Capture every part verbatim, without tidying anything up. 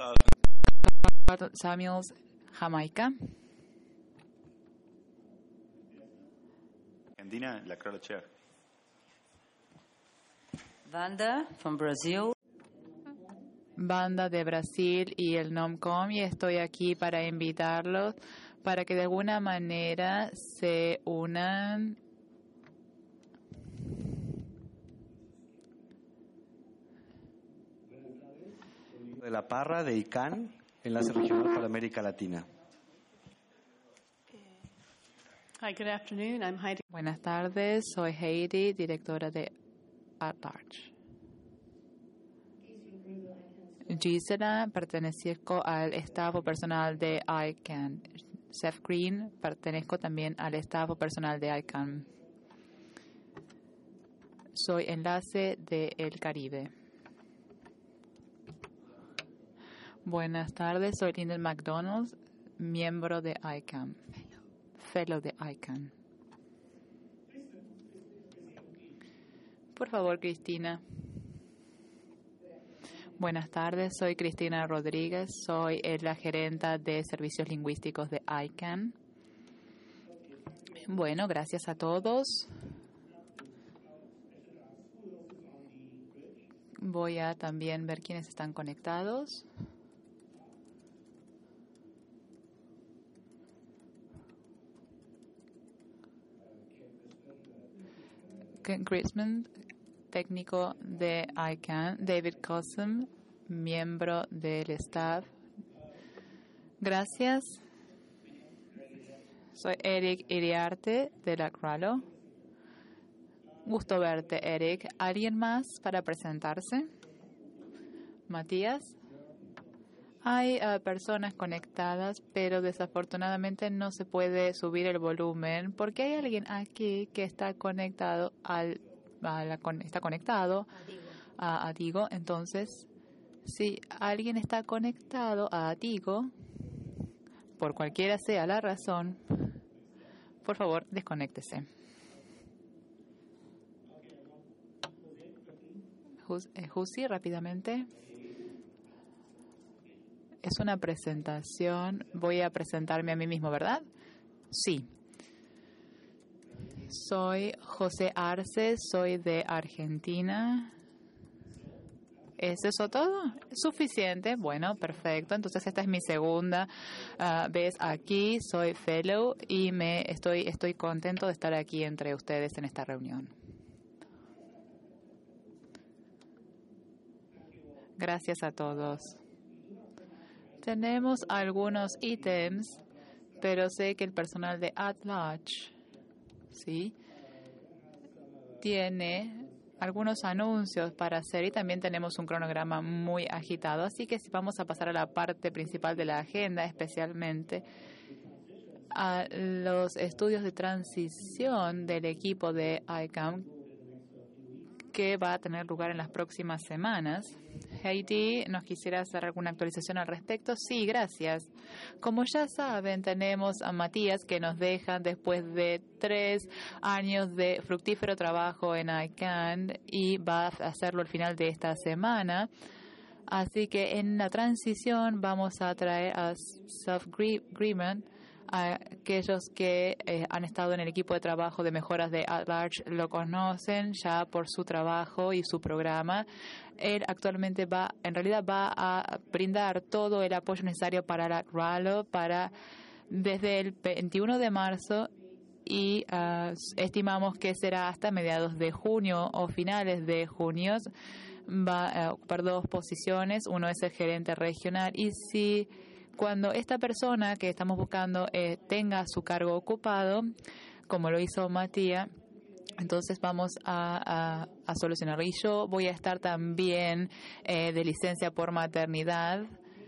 Samuels, Jamaica. Argentina, la Carla Chair. Wanda from Brazil. Banda de Brasil y el NOMCOM, y estoy aquí para invitarlos para que de alguna manera se unan de la Parra de I C A N, Enlace Regional para América Latina. Hi, good afternoon. I'm Heidi. Buenas tardes, soy Heidi, directora de At Large. Gisela, pertenezco al staff personal de I C A N. Seth Green, pertenezco también al staff personal de I C A N. Soy enlace del Caribe. Buenas tardes, soy Lyndon McDonald, miembro de I C A N, fellow de I C A N. Por favor, Cristina. Buenas tardes, soy Cristina Rodríguez, soy la gerenta de servicios lingüísticos de I C A N. Bueno, gracias a todos. Voy a también ver quiénes están conectados. Ken Grisman, técnico de I C A N, David Cossum, miembro del staff. Gracias. Soy Eric Iriarte de la Cralo. Gusto verte, Eric. ¿Alguien más para presentarse? Matías. Hay uh, personas conectadas, pero desafortunadamente no se puede subir el volumen porque hay alguien aquí que está conectado al A la, está conectado a Atigo. Entonces, si alguien está conectado a Atigo, por cualquiera sea la razón, por favor, desconéctese. Jusi, rápidamente. Es una presentación. Voy a presentarme a mí mismo, ¿verdad? Sí. Soy José Arce, soy de Argentina. ¿Es eso todo? ¿Suficiente? Bueno, perfecto. Entonces esta es mi segunda uh, vez aquí. Soy fellow y me estoy, estoy contento de estar aquí entre ustedes en esta reunión. Gracias a todos. Tenemos algunos ítems, pero sé que el personal de At Large sí tiene algunos anuncios para hacer y también tenemos un cronograma muy agitado. Así que vamos a pasar a la parte principal de la agenda, especialmente a los estudios de transición del equipo de I C A N que va a tener lugar en las próximas semanas. Heidi, ¿nos quisiera hacer alguna actualización al respecto? Sí, gracias. Como ya saben, tenemos a Matías que nos dejan después de tres años de fructífero trabajo en I C A N y va a hacerlo al final de esta semana. Así que en la transición vamos a traer a Seth Green. A aquellos que eh, han estado en el equipo de trabajo de mejoras de At Large lo conocen ya por su trabajo y su programa. Él actualmente va, en realidad va a brindar todo el apoyo necesario para la RALO para desde el veintiuno de marzo y uh, estimamos que será hasta mediados de junio o finales de junio. Va a ocupar dos posiciones. Uno es el gerente regional y si cuando esta persona que estamos buscando eh, tenga su cargo ocupado, como lo hizo Matías, entonces vamos a, a, a solucionarlo. Y yo voy a estar también eh, de licencia por maternidad.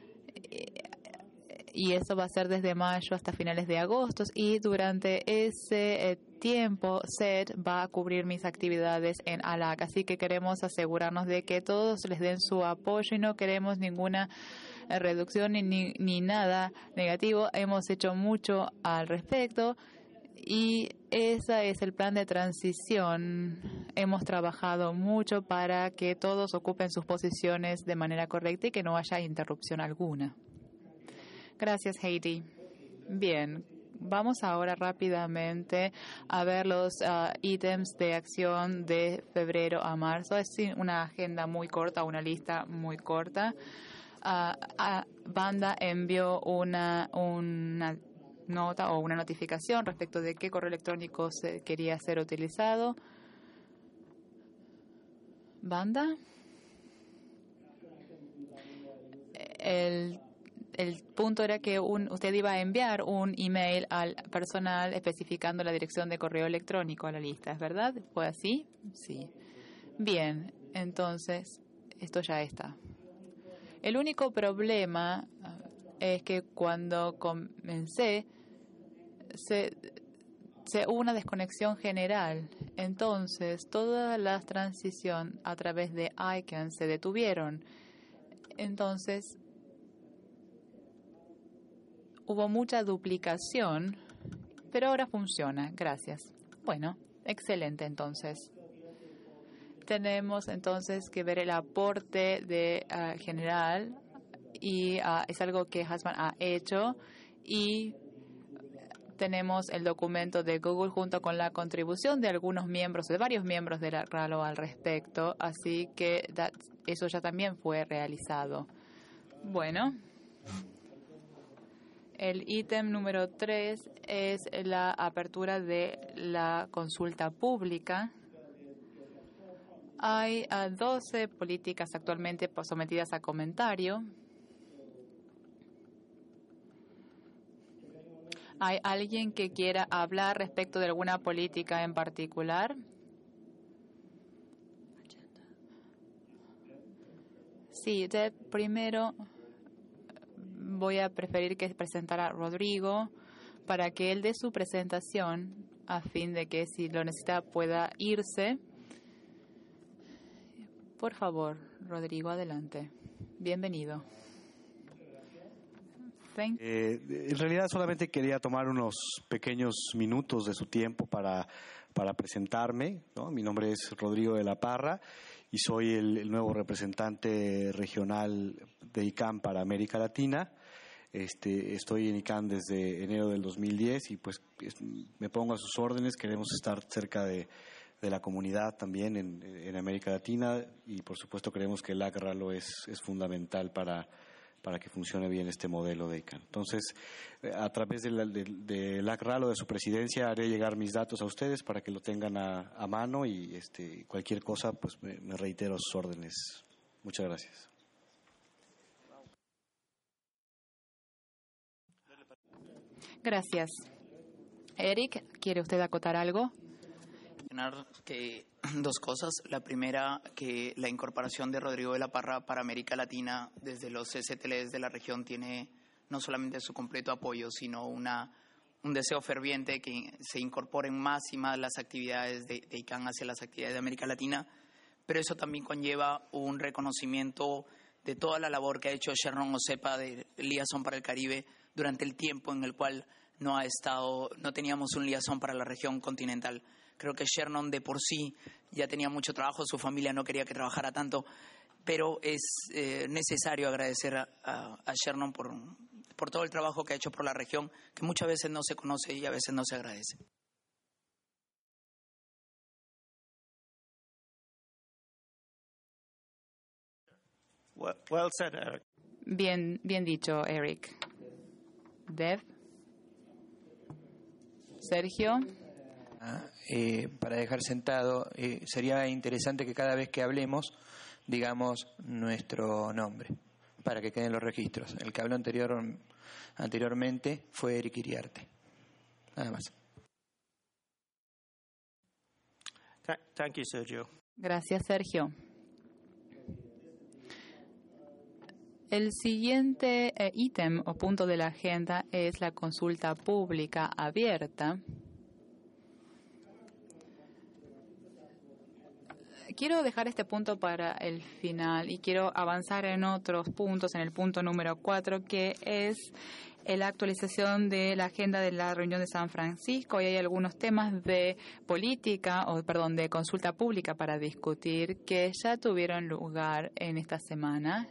Y eso va a ser desde mayo hasta finales de agosto. Y durante ese eh, tiempo, Seth va a cubrir mis actividades en A L A C. Así que queremos asegurarnos de que todos les den su apoyo y no queremos ninguna reducción ni, ni, ni nada negativo. Hemos hecho mucho al respecto Y ese es el plan de transición. Hemos trabajado mucho para que todos ocupen sus posiciones de manera correcta y que no haya interrupción alguna. Gracias, Heidi. Bien, vamos ahora rápidamente a ver los uh, ítems de acción de febrero a marzo. Es una agenda muy corta, una lista muy corta. Uh, uh, Banda envió una, una nota o una notificación respecto de qué correo electrónico se quería ser utilizado. Banda. El, el punto era que un, usted iba a enviar un email al personal especificando la dirección de correo electrónico a la lista, ¿es verdad? ¿Fue así? Sí. Bien, entonces esto ya está. El único problema es que cuando comencé se, se hubo una desconexión general. Entonces, todas las transiciones a través de I C A N se detuvieron. Entonces, hubo mucha duplicación, pero ahora funciona. Gracias. Bueno, excelente entonces. Tenemos entonces que ver el aporte de uh, general y uh, es algo que Hasman ha hecho y tenemos el documento de Google junto con la contribución de algunos miembros, de varios miembros de la RALO al respecto, así que that, eso ya también fue realizado. Bueno, el ítem número tres es la apertura de la consulta pública. Hay uh, doce políticas actualmente sometidas a comentario. ¿Hay alguien que quiera hablar respecto de alguna política en particular? Sí, de primero voy a preferir que presentara a Rodrigo para que él dé su presentación a fin de que si lo necesita pueda irse. Por favor, Rodrigo, adelante. Bienvenido. Eh, en realidad solamente quería tomar unos pequeños minutos de su tiempo para, para presentarme, ¿no? Mi nombre es Rodrigo de la Parra y soy el, el nuevo representante regional de I C A N para América Latina. Este, estoy en I C A N desde enero del dos mil diez y pues es, me pongo a sus órdenes. Queremos estar cerca de, de la comunidad también en, en América Latina y por supuesto creemos que el A C RALO es, es fundamental para para que funcione bien este modelo de I C A N. Entonces, a través del de, de A C RALO, de su presidencia, haré llegar mis datos a ustedes para que lo tengan a, a mano y este, cualquier cosa, pues me, me reitero a sus órdenes. Muchas gracias. Gracias. Eric, ¿quiere usted acotar algo? Que dos cosas. La primera, que la incorporación de Rodrigo de la Parra para América Latina desde los C C T L de la región tiene no solamente su completo apoyo, sino una, un deseo ferviente que se incorporen más y más las actividades de, de I C A N hacia las actividades de América Latina, pero eso también conlleva un reconocimiento de toda la labor que ha hecho Sherron Osepa de Liaison para el Caribe durante el tiempo en el cual no ha estado, no teníamos un liaison para la región continental. Creo que Sherron de por sí ya tenía mucho trabajo, su familia no quería que trabajara tanto, pero es eh, necesario agradecer a, a, a Sherron por, por todo el trabajo que ha hecho por la región, que muchas veces no se conoce y a veces no se agradece. Well, well said, Eric. Bien, bien dicho, Eric. Dev. Sergio. Eh, para dejar sentado, eh, sería interesante que cada vez que hablemos digamos nuestro nombre para que queden los registros. El que habló anterior, anteriormente fue Eric Iriarte. Nada más. Thank you, Sergio. Gracias, Sergio. El siguiente eh, ítem o punto de la agenda es la consulta pública abierta quiero dejar este punto para el final y quiero avanzar en otros puntos, en el punto número cuatro, que es la actualización de la agenda de la reunión de San Francisco. Y hay algunos temas de política, o perdón, de consulta pública para discutir que ya tuvieron lugar en esta semana.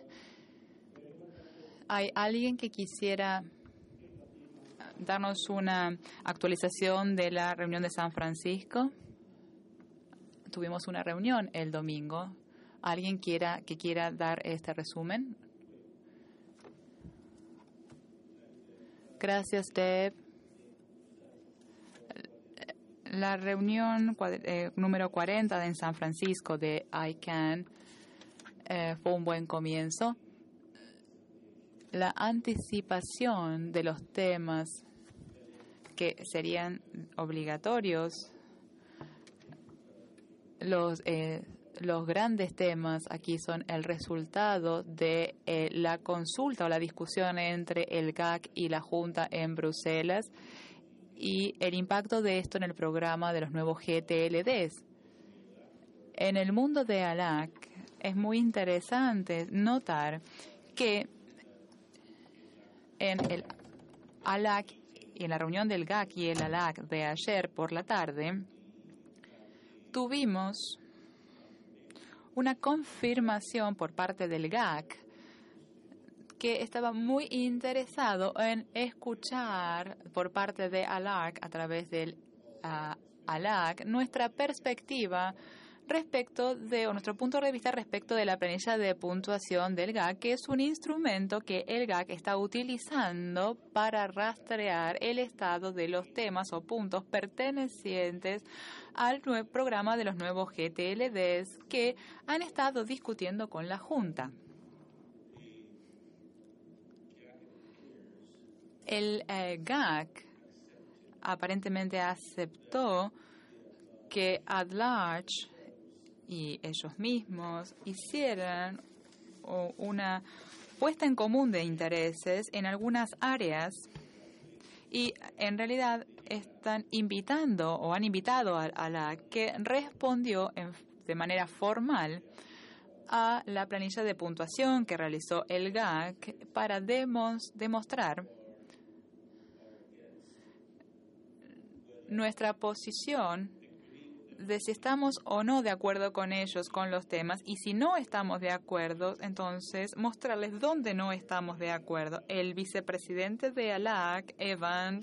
¿Hay alguien que quisiera darnos una actualización de la reunión de San Francisco? Tuvimos una reunión el domingo. ¿Alguien quiera que quiera dar este resumen? Gracias, Deb. La reunión eh, número cuarenta en San Francisco de I C A N eh, fue un buen comienzo. La anticipación de los temas que serían obligatorios, los eh, los grandes temas aquí son el resultado de eh, la consulta o la discusión entre el G A C y la Junta en Bruselas y el impacto de esto en el programa de los nuevos G T L Ds. En el mundo de A L A C es muy interesante notar que en el A L A C y en la reunión del G A C y el A L A C de ayer por la tarde tuvimos una confirmación por parte del G A C que estaba muy interesado en escuchar por parte de A L A C a través del uh, A L A C nuestra perspectiva respecto de, o nuestro punto de vista respecto de la planilla de puntuación del G A C, que es un instrumento que el G A C está utilizando para rastrear el estado de los temas o puntos pertenecientes al nuevo programa de los nuevos G T L Ds que han estado discutiendo con la Junta. El eh, G A C aparentemente aceptó que at large y ellos mismos hicieran una puesta en común de intereses en algunas áreas y en realidad están invitando o han invitado a, a la que respondió en, de manera formal a la planilla de puntuación que realizó el G A C para demos, demostrar nuestra posición de si estamos o no de acuerdo con ellos, con los temas, y si no estamos de acuerdo, entonces mostrarles dónde no estamos de acuerdo. El vicepresidente de A L A C, Evan,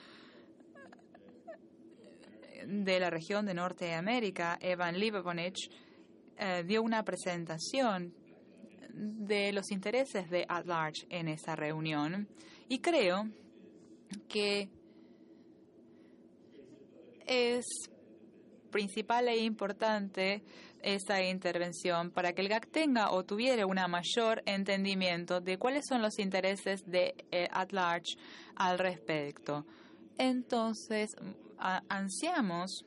de la región de Norteamérica, Evan Lipovich, eh, dio una presentación de los intereses de at large en esa reunión, y creo que es principal e importante esa intervención para que el G A C tenga o tuviera un mayor entendimiento de cuáles son los intereses de eh, at large al respecto. Entonces, a, ansiamos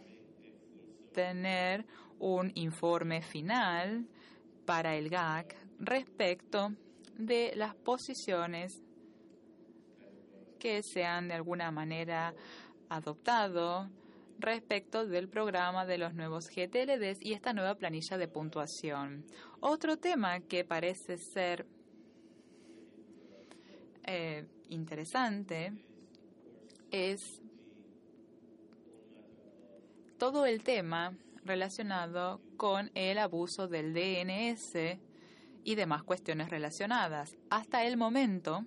tener un informe final para el G A C respecto de las posiciones que se han de alguna manera adoptado respecto del programa de los nuevos G T L Ds y esta nueva planilla de puntuación. Otro tema que parece ser eh, interesante es todo el tema relacionado con el abuso del D N S y demás cuestiones relacionadas. Hasta el momento,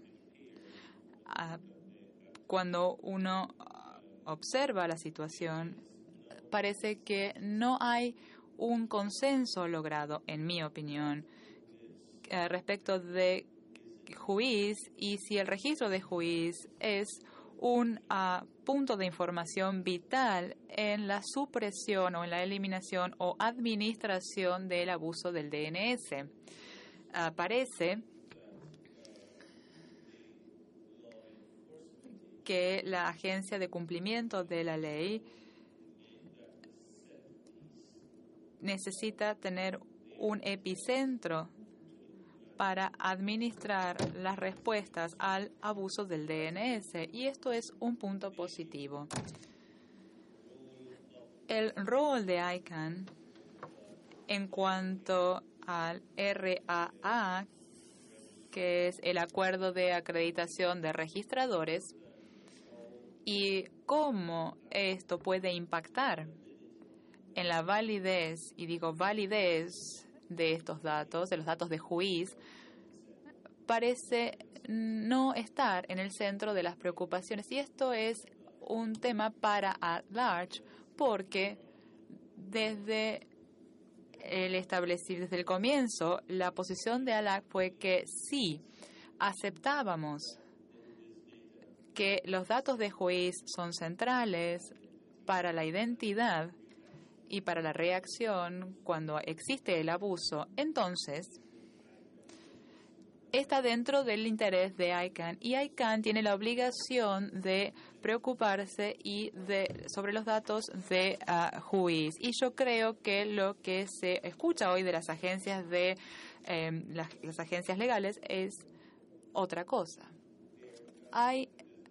cuando uno observa la situación, parece que no hay un consenso logrado, en mi opinión, eh, respecto de juiz y si el registro de juiz es un uh, punto de información vital en la supresión o en la eliminación o administración del abuso del D N S. Uh, parece que la Agencia de Cumplimiento de la Ley necesita tener un epicentro para administrar las respuestas al abuso del D N S, y esto es un punto positivo. El rol de I C A N En cuanto al R A A, que es el Acuerdo de Acreditación de Registradores, y cómo esto puede impactar en la validez, y digo validez, de estos datos, de los datos de juiz, parece no estar en el centro de las preocupaciones. Y esto es un tema para at large, porque desde el establecido, desde el comienzo, la posición de A L A C fue que sí, aceptábamos que los datos de juiz son centrales para la identidad y para la reacción cuando existe el abuso. Entonces, está dentro del interés de I C A N, y I C A N tiene la obligación de preocuparse y de sobre los datos de uh, juiz. Y yo creo que lo que se escucha hoy de las agencias de eh, las, las agencias legales es otra cosa. Hay,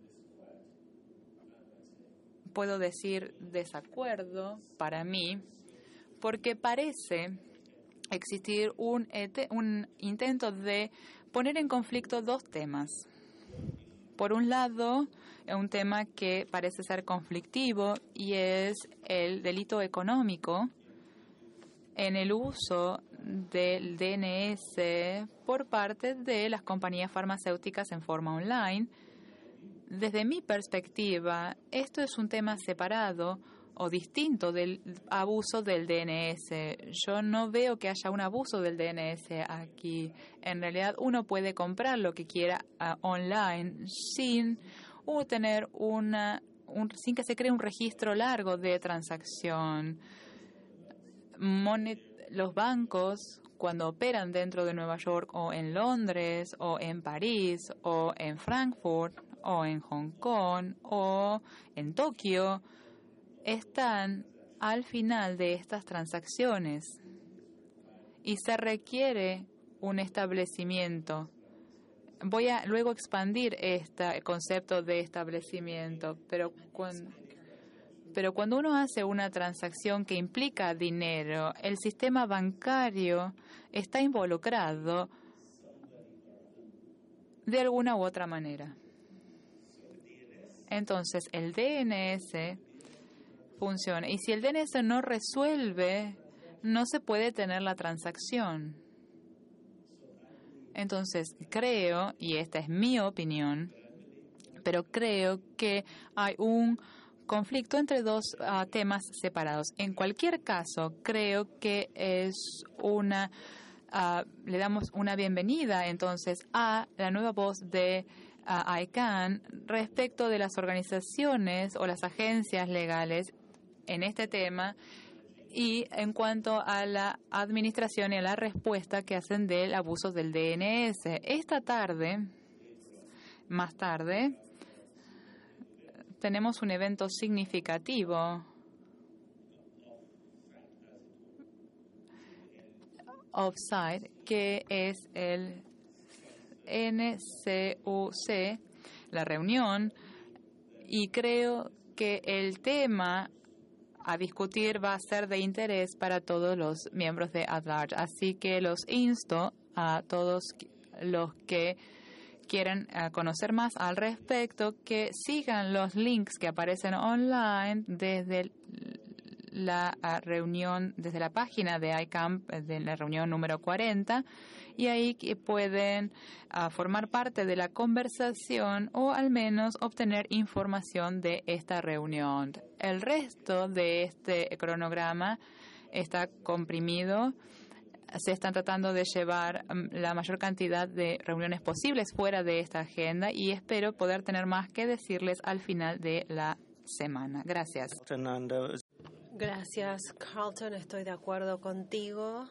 puedo decir, desacuerdo para mí, porque parece existir un, un intento de poner en conflicto dos temas. Por un lado, un tema que parece ser conflictivo, y es el delito económico en el uso del D N S por parte de las compañías farmacéuticas en forma online. Desde mi perspectiva, esto es un tema separado o distinto del abuso del D N S. Yo no veo que haya un abuso del D N S aquí. En realidad, uno puede comprar lo que quiera uh, online sin uh, tener una, un, sin que se cree un registro largo de transacción. Monet, los bancos, cuando operan dentro de Nueva York o en Londres o en París o en Frankfurt o en Hong Kong o en Tokio, están al final de estas transacciones y se requiere un establecimiento. Voy a luego expandir este concepto de establecimiento, pero cuando, pero cuando uno hace una transacción que implica dinero, el sistema bancario está involucrado de alguna u otra manera. Entonces, el D N S funciona. Y si el D N S no resuelve, no se puede tener la transacción. Entonces, creo, y esta es mi opinión, pero creo que hay un conflicto entre dos uh, temas separados. En cualquier caso, creo que es una, uh, le damos una bienvenida entonces a la nueva voz de uh, I C A N respecto de las organizaciones o las agencias legales en este tema, y en cuanto a la administración y a la respuesta que hacen del abuso del D N S. Esta tarde, más tarde, tenemos un evento significativo offsite, que es el N C U C, la reunión, y creo que el tema a discutir va a ser de interés para todos los miembros de At Large. Así que los insto a todos los que quieran uh, conocer más al respecto, que sigan los links que aparecen online desde la uh, reunión, desde la página de I C A M P, de la reunión número cuarenta, y ahí que pueden uh, formar parte de la conversación o al menos obtener información de esta reunión. El resto de este cronograma está comprimido. Se están tratando de llevar um, la mayor cantidad de reuniones posibles fuera de esta agenda, y espero poder tener más que decirles al final de la semana. Gracias. Gracias, Carlton. Estoy de acuerdo contigo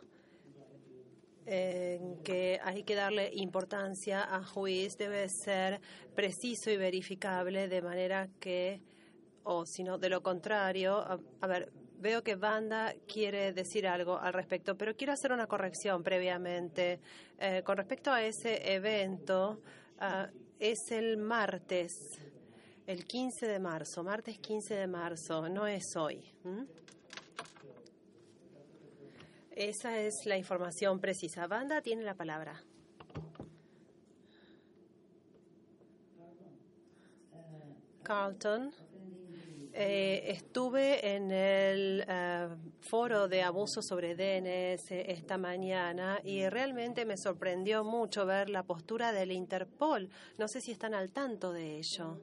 en que hay que darle importancia a juiz. Debe ser preciso y verificable, de manera que, o si no, de lo contrario, a, a ver, veo que Wanda quiere decir algo al respecto, pero quiero hacer una corrección previamente. Eh, con respecto a ese evento, uh, es el martes, el quince de marzo, martes quince de marzo, no es hoy. ¿Mm? Esa es la información precisa. Wanda tiene la palabra. Carlton, eh, estuve en el uh, foro de abuso sobre D N S esta mañana y realmente me sorprendió mucho ver la postura del Interpol. No sé si están al tanto de ello.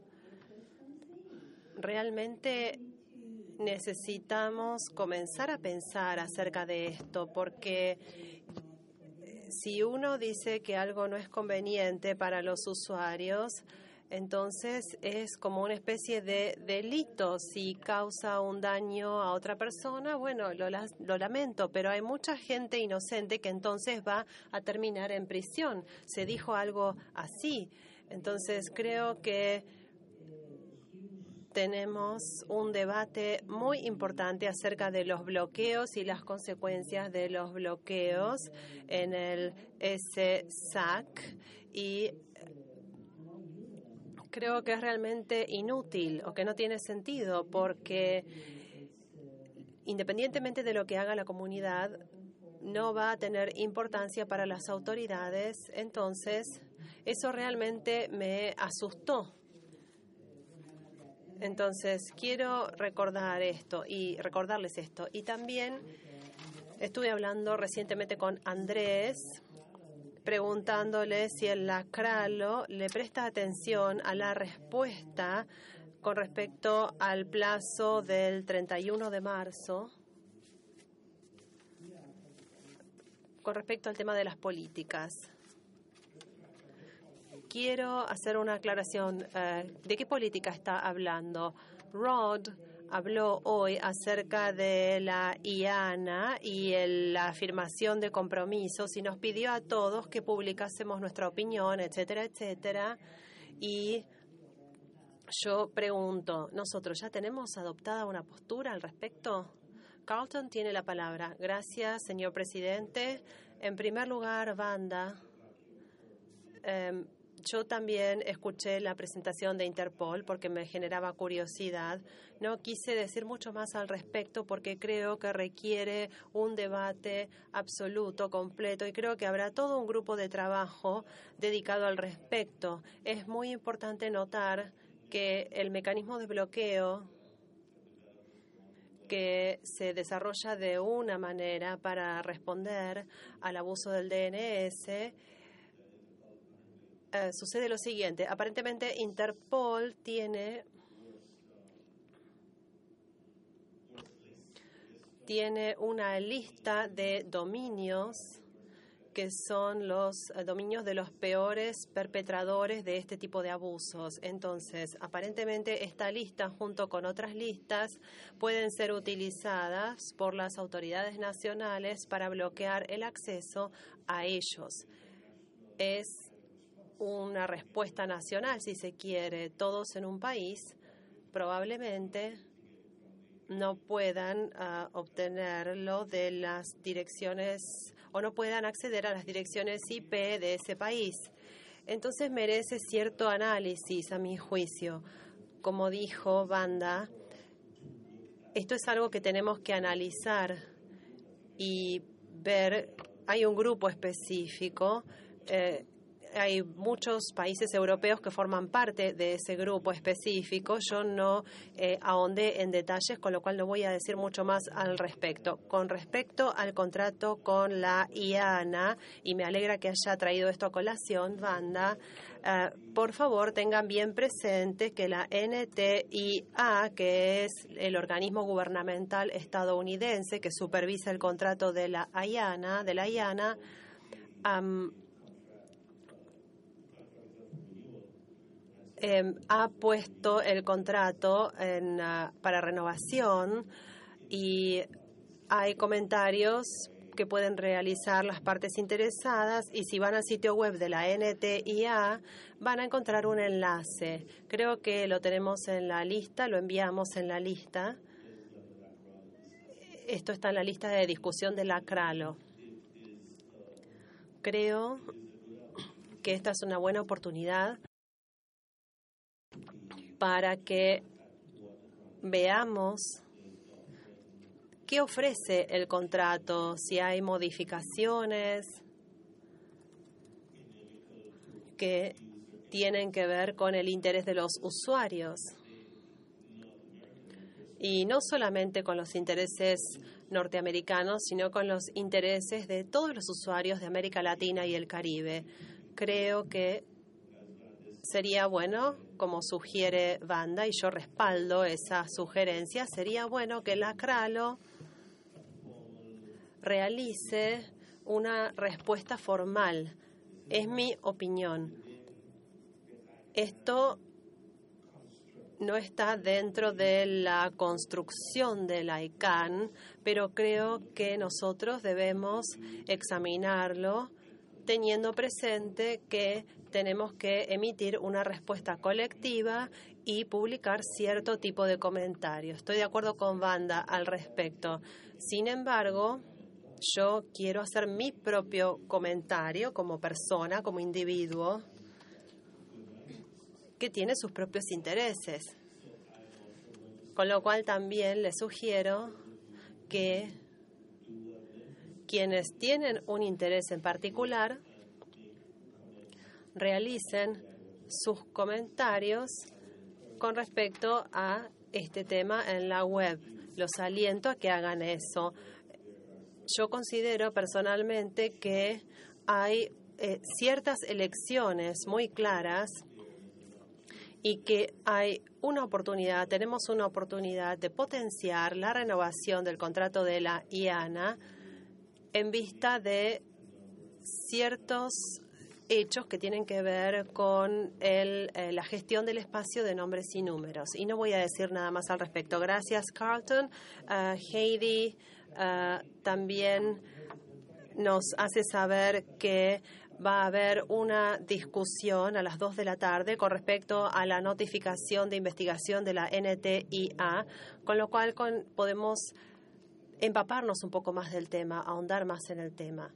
Realmente necesitamos comenzar a pensar acerca de esto, porque si uno dice que algo no es conveniente para los usuarios, entonces es como una especie de delito. Si causa un daño a otra persona, bueno, lo, lo lamento, pero hay mucha gente inocente que entonces va a terminar en prisión. Se dijo algo así. Entonces creo que tenemos un debate muy importante acerca de los bloqueos y las consecuencias de los bloqueos en el S S A C y creo que es realmente inútil o que no tiene sentido porque independientemente de lo que haga la comunidad no va a tener importancia para las autoridades. Entonces eso realmente me asustó. Entonces, quiero recordar esto y recordarles esto. Y también estuve hablando recientemente con Andrés, preguntándole si el Lacralo le presta atención a la respuesta con respecto al plazo del treinta y uno de marzo, con respecto al tema de las políticas. Quiero hacer una aclaración. Uh, ¿De qué política está hablando? Rod habló hoy acerca de la I A N A y el, la afirmación de compromisos y nos pidió a todos que publicásemos nuestra opinión, etcétera, etcétera. Y yo pregunto, ¿nosotros ya tenemos adoptada una postura al respecto? Carlton tiene la palabra. Gracias, señor presidente. En primer lugar, Wanda, eh, yo también escuché la presentación de Interpol porque me generaba curiosidad. No quise decir mucho más al respecto porque creo que requiere un debate absoluto, completo, y creo que habrá todo un grupo de trabajo dedicado al respecto. Es muy importante notar que el mecanismo de bloqueo que se desarrolla de una manera para responder al abuso del D N S, Uh, sucede lo siguiente. Aparentemente Interpol tiene tiene una lista de dominios que son los uh, dominios de los peores perpetradores de este tipo de abusos. Entonces, aparentemente esta lista junto con otras listas pueden ser utilizadas por las autoridades nacionales para bloquear el acceso a ellos. Es una respuesta nacional, si se quiere. Todos en un país probablemente no puedan uh, obtenerlo de las direcciones o no puedan acceder a las direcciones I P de ese país. Entonces merece cierto análisis, a mi juicio. Como dijo Wanda, esto es algo que tenemos que analizar y ver. Hay un grupo específico. Eh, Hay muchos países europeos que forman parte de ese grupo específico. Yo no eh, ahondé en detalles, con lo cual no voy a decir mucho más al respecto. Con respecto al contrato con la I A N A, y me alegra que haya traído esto a colación, Wanda, uh, por favor tengan bien presente que la N T I A, que es el organismo gubernamental estadounidense que supervisa el contrato de la I A N A, de la I A N A, um, Eh, ha puesto el contrato en, uh, para renovación y hay comentarios que pueden realizar las partes interesadas y si van al sitio web de la N T I A van a encontrar un enlace. Creo que lo tenemos en la lista, lo enviamos en la lista. Esto está en la lista de discusión de la CRALO. Creo que esta es una buena oportunidad para que veamos ¿qué ofrece el contrato? Si hay modificaciones que tienen que ver con el interés de los usuarios. Y no solamente con los intereses norteamericanos, sino con los intereses de todos los usuarios de América Latina y el Caribe. Creo que sería bueno, como sugiere Wanda, y yo respaldo esa sugerencia, sería bueno que la CRALO realice una respuesta formal. Es mi opinión. Esto no está dentro de la construcción de la I C A N, pero creo que nosotros debemos examinarlo teniendo presente que tenemos que emitir una respuesta colectiva y publicar cierto tipo de comentarios. Estoy de acuerdo con Wanda al respecto. Sin embargo, yo quiero hacer mi propio comentario como persona, como individuo, que tiene sus propios intereses. Con lo cual también les sugiero que quienes tienen un interés en particular realicen sus comentarios con respecto a este tema en la web. Los aliento a que hagan eso. Yo considero personalmente que hay eh, ciertas elecciones muy claras y que hay una oportunidad, tenemos una oportunidad de potenciar la renovación del contrato de la I A N A en vista de ciertos hechos que tienen que ver con el, eh, la gestión del espacio de nombres y números. Y no voy a decir nada más al respecto. Gracias, Carlton. Uh, Heidi uh, también nos hace saber que va a haber una discusión a las dos de la tarde con respecto a la notificación de investigación de la N T I A, con lo cual con, podemos empaparnos un poco más del tema, ahondar más en el tema.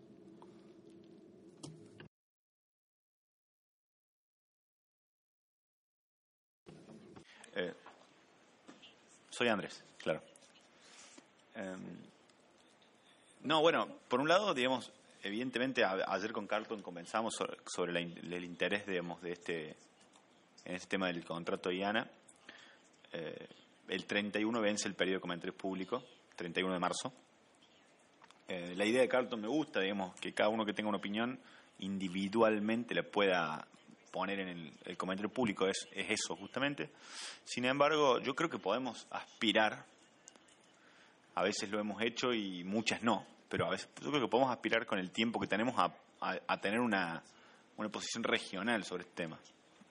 Eh, soy Andrés, claro. Eh, no, bueno, por un lado, digamos, evidentemente a, ayer con Carlton conversamos sobre, sobre la, el interés, digamos, de este, en este tema del contrato I A N A. Eh, el treinta y uno vence el periodo de comentarios públicos, treinta y uno de marzo. Eh, la idea de Carlton me gusta, digamos, que cada uno que tenga una opinión individualmente la pueda poner en el, el comentario público, es, es eso justamente. Sin embargo, yo creo que podemos aspirar, a veces lo hemos hecho y muchas no, pero a veces yo creo que podemos aspirar con el tiempo que tenemos a, a, a tener una, una posición regional sobre este tema.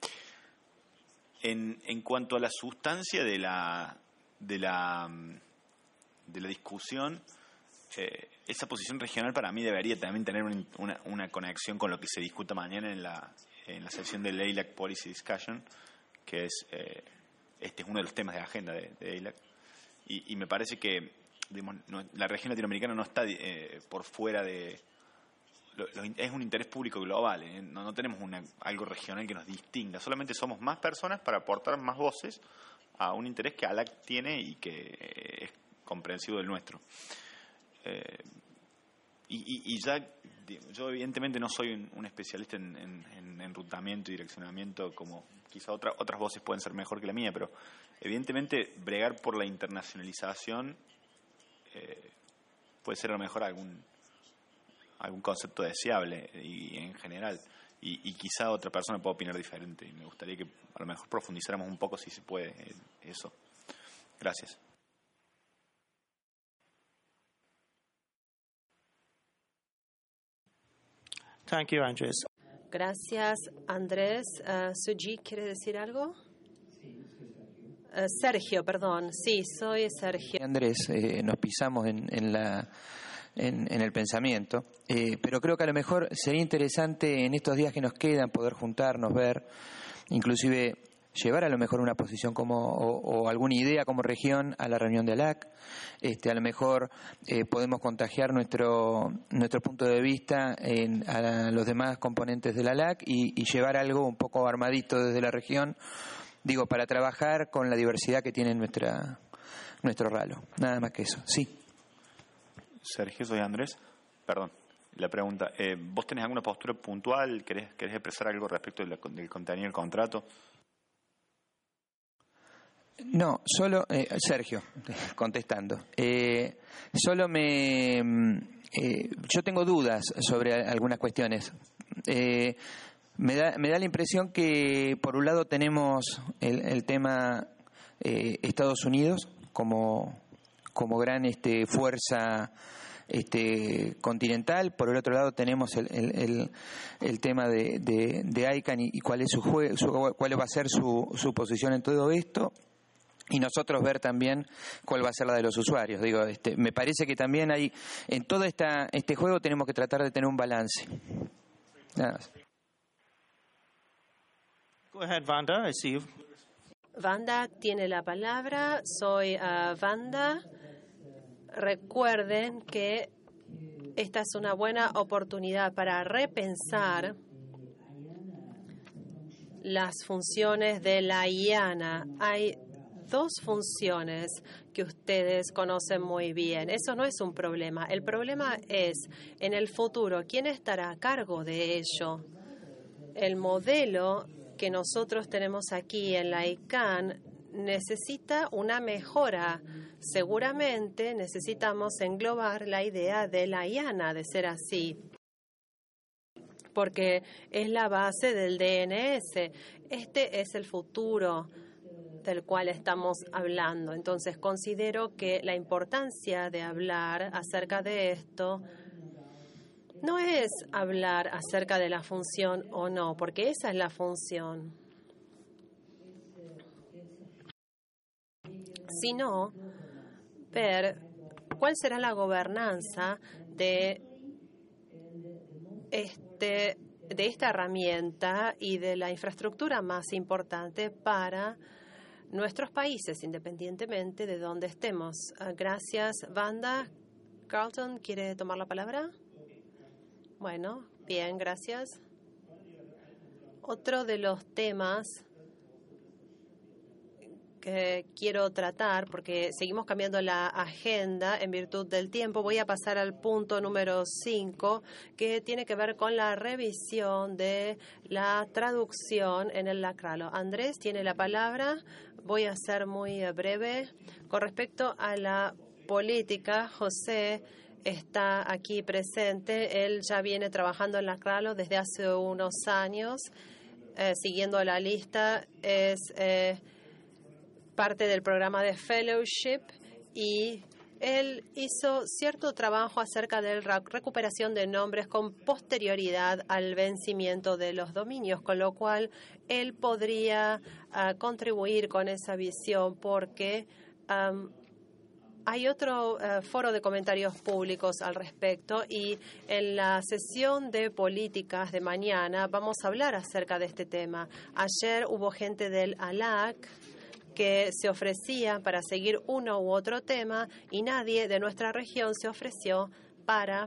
En, en cuanto a la sustancia de la de la, de la discusión, eh, esa posición regional para mí debería también tener una, una, una conexión con lo que se discuta mañana en la en la sección del A I L A C Policy Discussion, que es eh, este es uno de los temas de agenda de, de A I L A C, y, y me parece que digamos, no, la región latinoamericana no está eh, por fuera de lo, lo, es un interés público global, eh, no, no tenemos una, algo regional que nos distinga, solamente somos más personas para aportar más voces a un interés que A L A C tiene y que eh, es comprensivo del nuestro. Eh, y, y, y ya yo evidentemente no soy un, un especialista en, en, en enrutamiento y direccionamiento, como quizá otra, otras voces pueden ser mejor que la mía, pero evidentemente bregar por la internacionalización eh, puede ser a lo mejor algún algún concepto deseable y en general, y, y quizá otra persona pueda opinar diferente, y me gustaría que a lo mejor profundizáramos un poco si se puede eso. Gracias. Thank you, Andres. Gracias, Andrés. Uh, Suji, ¿quiere decir algo? Uh, Sergio, perdón. Sí, soy Sergio. Andrés, eh, nos pisamos en, en, la, en, en el pensamiento, eh, pero creo que a lo mejor sería interesante en estos días que nos quedan poder juntarnos, ver, inclusive llevar a lo mejor una posición como o, o alguna idea como región a la reunión de A L A C. Este, a lo mejor eh, podemos contagiar nuestro nuestro punto de vista en, a los demás componentes de la A L A C y, y llevar algo un poco armadito desde la región, digo, para trabajar con la diversidad que tiene nuestra nuestro ralo. Nada más que eso. Sí. Sergio, soy Andrés. Perdón, la pregunta. Eh, ¿Vos tenés alguna postura puntual? ¿Querés, querés expresar algo respecto de la, del contenido del contrato? No, solo, eh, Sergio, contestando, eh, solo me, eh, yo tengo dudas sobre algunas cuestiones. Eh, me da, me da la impresión que por un lado tenemos el, el tema eh, Estados Unidos como, como gran este, fuerza este, continental, por el otro lado tenemos el, el, el, el tema de, de, de ICANN y, y cuál es su, jue, su cuál va a ser su, su posición en todo esto. Y nosotros ver también cuál va a ser la de los usuarios. Digo, este, me parece que también hay, en todo esta, este juego tenemos que tratar de tener un balance. Nada más. Go ahead, Vanda. I see you. Vanda tiene la palabra. Soy uh, Vanda. Recuerden que esta es una buena oportunidad para repensar las funciones de la I A N A. Hay dos funciones que ustedes conocen muy bien. Eso no es un problema. El problema es, en el futuro, ¿quién estará a cargo de ello? El modelo que nosotros tenemos aquí en la ICANN necesita una mejora. Seguramente necesitamos englobar la idea de la I A N A, de ser así, porque es la base del D N S. Este es el futuro del cual estamos hablando. Entonces, considero que la importancia de hablar acerca de esto no es hablar acerca de la función o no, porque esa es la función, sino ver cuál será la gobernanza de este, de esta herramienta y de la infraestructura más importante para nuestros países, independientemente de dónde estemos. Gracias, Vanda. Carlton, ¿quiere tomar la palabra? Bueno, bien, gracias. Otro de los temas que quiero tratar, porque seguimos cambiando la agenda en virtud del tiempo, voy a pasar al punto número cinco, que tiene que ver con la revisión de la traducción en el lacralo. Andrés tiene la palabra. Voy a ser muy breve. Con respecto a la política, José está aquí presente. Él ya viene trabajando en lacralo desde hace unos años, eh, siguiendo la lista. Es eh, parte del programa de fellowship y él hizo cierto trabajo acerca de la recuperación de nombres con posterioridad al vencimiento de los dominios, con lo cual él podría uh, contribuir con esa visión, porque um, hay otro uh, foro de comentarios públicos al respecto, y en la sesión de políticas de mañana vamos a hablar acerca de este tema. Ayer hubo gente del A L A C que se ofrecía para seguir uno u otro tema y nadie de nuestra región se ofreció para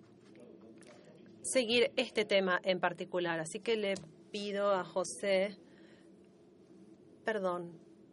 seguir este tema en particular. Así que le pido a José, perdón.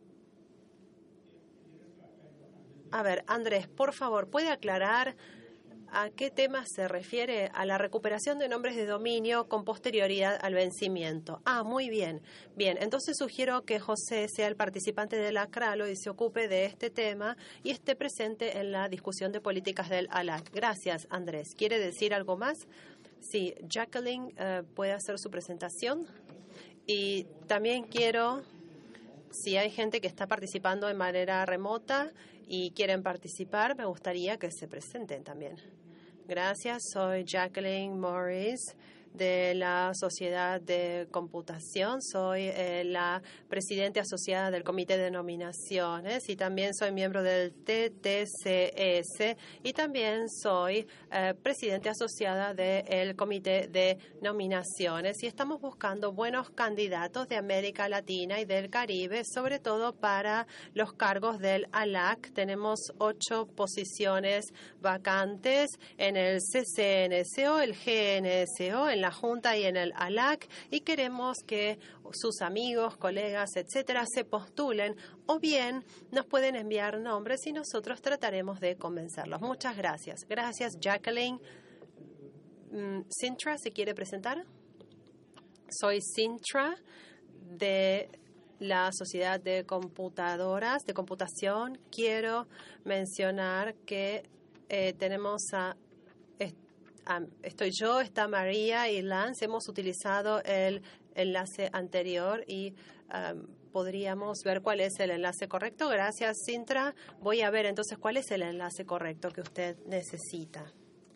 A ver, Andrés, por favor, ¿puede aclarar a qué tema se refiere? A la recuperación de nombres de dominio con posterioridad al vencimiento. Ah, muy bien. Bien, entonces sugiero que José sea el participante del lacralo y se ocupe de este tema y esté presente en la discusión de políticas del A L A C. Gracias, Andrés. ¿Quiere decir algo más? Sí, Jacqueline uh, puede hacer su presentación. Y también quiero, si hay gente que está participando de manera remota y quieren participar, me gustaría que se presenten también. Gracias, soy Jacqueline Morris de la Sociedad de Computación. Soy eh, la presidenta asociada del Comité de Nominaciones y también soy miembro del T T C S y también soy eh, presidenta asociada del Comité de Nominaciones, y estamos buscando buenos candidatos de América Latina y del Caribe, sobre todo para los cargos del A L A C. Tenemos ocho posiciones vacantes en el C C N S O, el G N S O, en la la Junta y en el A L A C, y queremos que sus amigos, colegas, etcétera, se postulen, o bien nos pueden enviar nombres y nosotros trataremos de convencerlos. Muchas gracias. Gracias, Jacqueline. Sintra, ¿se quiere presentar? Soy Sintra de la Sociedad de Computadoras, de Computación. Quiero mencionar que eh, tenemos a, est a, estoy yo, está María y Lance. Hemos utilizado el enlace anterior y um, podríamos ver cuál es el enlace correcto. Gracias, Sintra. Voy a ver entonces cuál es el enlace correcto que usted necesita.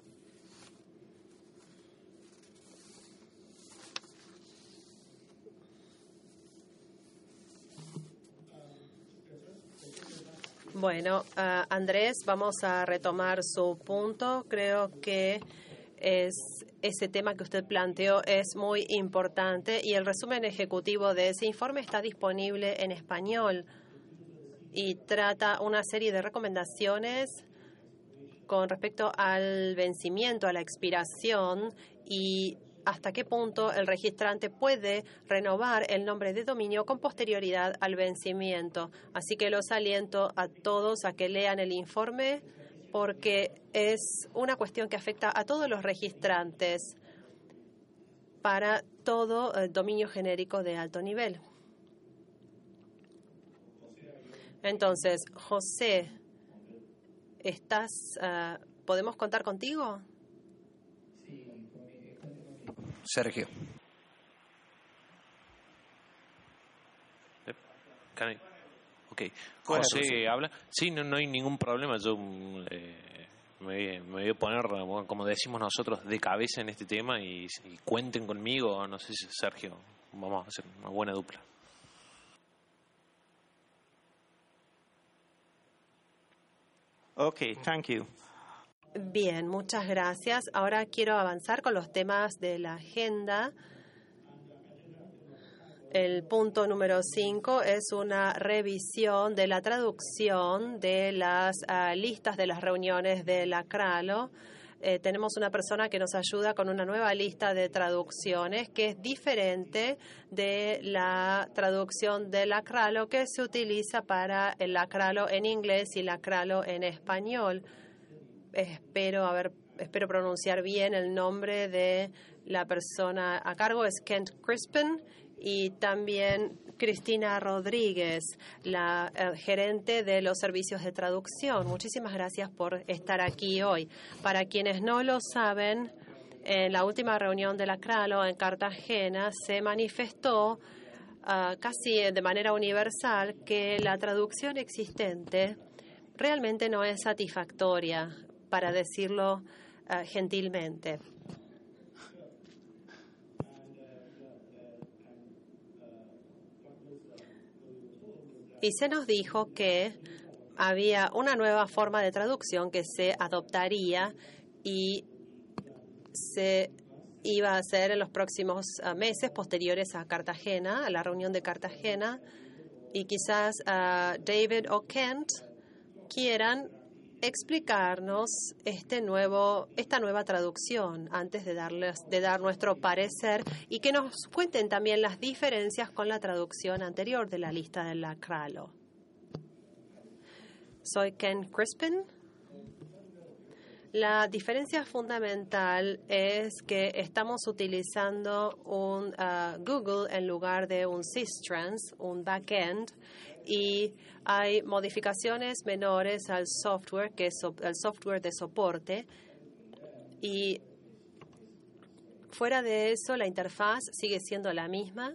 Bueno, uh, Andrés, vamos a retomar su punto. Creo que es, ese tema que usted planteó es muy importante y el resumen ejecutivo de ese informe está disponible en español y trata una serie de recomendaciones con respecto al vencimiento, a la expiración y hasta qué punto el registrante puede renovar el nombre de dominio con posterioridad al vencimiento. Así que los aliento a todos a que lean el informe porque es una cuestión que afecta a todos los registrantes para todo el dominio genérico de alto nivel. Entonces, José, ¿estás, uh, ¿podemos contar contigo? Sergio. Can I, ok. José habla. Sí, no, no hay ningún problema. Yo eh, me, me voy a poner, como decimos nosotros, de cabeza en este tema y, y cuenten conmigo. No sé si Sergio, vamos a hacer una buena dupla. Ok, thank you. Bien, muchas gracias. Ahora quiero avanzar con los temas de la agenda. El punto número cinco es una revisión de la traducción de las uh, listas de las reuniones de la CRALO. Eh, tenemos una persona que nos ayuda con una nueva lista de traducciones que es diferente de la traducción de la CRALO que se utiliza para la CRALO en inglés y la CRALO en español. Espero, a ver, espero pronunciar bien el nombre de la persona a cargo, es Kent Crispin, y también Cristina Rodríguez, la eh, gerente de los servicios de traducción. Muchísimas gracias por estar aquí hoy. Para quienes no lo saben, en la última reunión de la CRALO en Cartagena se manifestó uh, casi de manera universal que la traducción existente realmente no es satisfactoria, para decirlo uh, gentilmente. Y se nos dijo que había una nueva forma de traducción que se adoptaría y se iba a hacer en los próximos uh, meses posteriores a Cartagena, a la reunión de Cartagena, y quizás uh, David o Kent quieran explicarnos este nuevo, esta nueva traducción antes de darles, de dar nuestro parecer y que nos cuenten también las diferencias con la traducción anterior de la lista de la CRALO. Soy Ken Crispin. La diferencia fundamental es que estamos utilizando un uh, Google en lugar de un Systrans, un backend, y hay modificaciones menores al software, que es el software de soporte, y fuera de eso la interfaz sigue siendo la misma.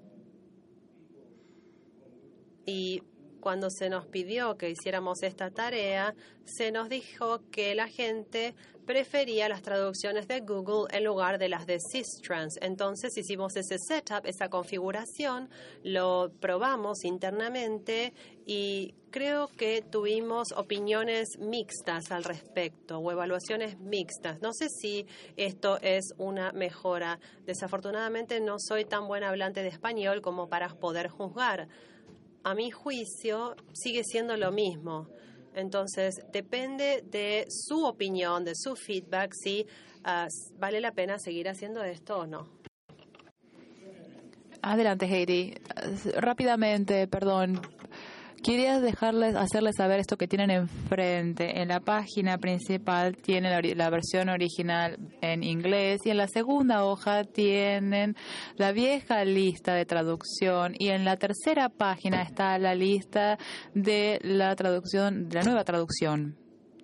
Y cuando se nos pidió que hiciéramos esta tarea, se nos dijo que la gente prefería las traducciones de Google en lugar de las de Systrans. Entonces hicimos ese setup, esa configuración, lo probamos internamente y creo que tuvimos opiniones mixtas al respecto o evaluaciones mixtas. No sé si esto es una mejora. Desafortunadamente no soy tan buen hablante de español como para poder juzgar. A mi juicio, sigue siendo lo mismo. Entonces, depende de su opinión, de su feedback, si uh, vale la pena seguir haciendo esto o no. Adelante, Heidi. Rápidamente, perdón. Quería dejarles, hacerles saber esto que tienen enfrente. En la página principal tienen la, la versión original en inglés y en la segunda hoja tienen la vieja lista de traducción y en la tercera página está la lista de la traducción, de la nueva traducción.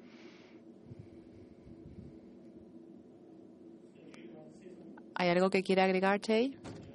¿Hay algo que quiera agregar, Jay?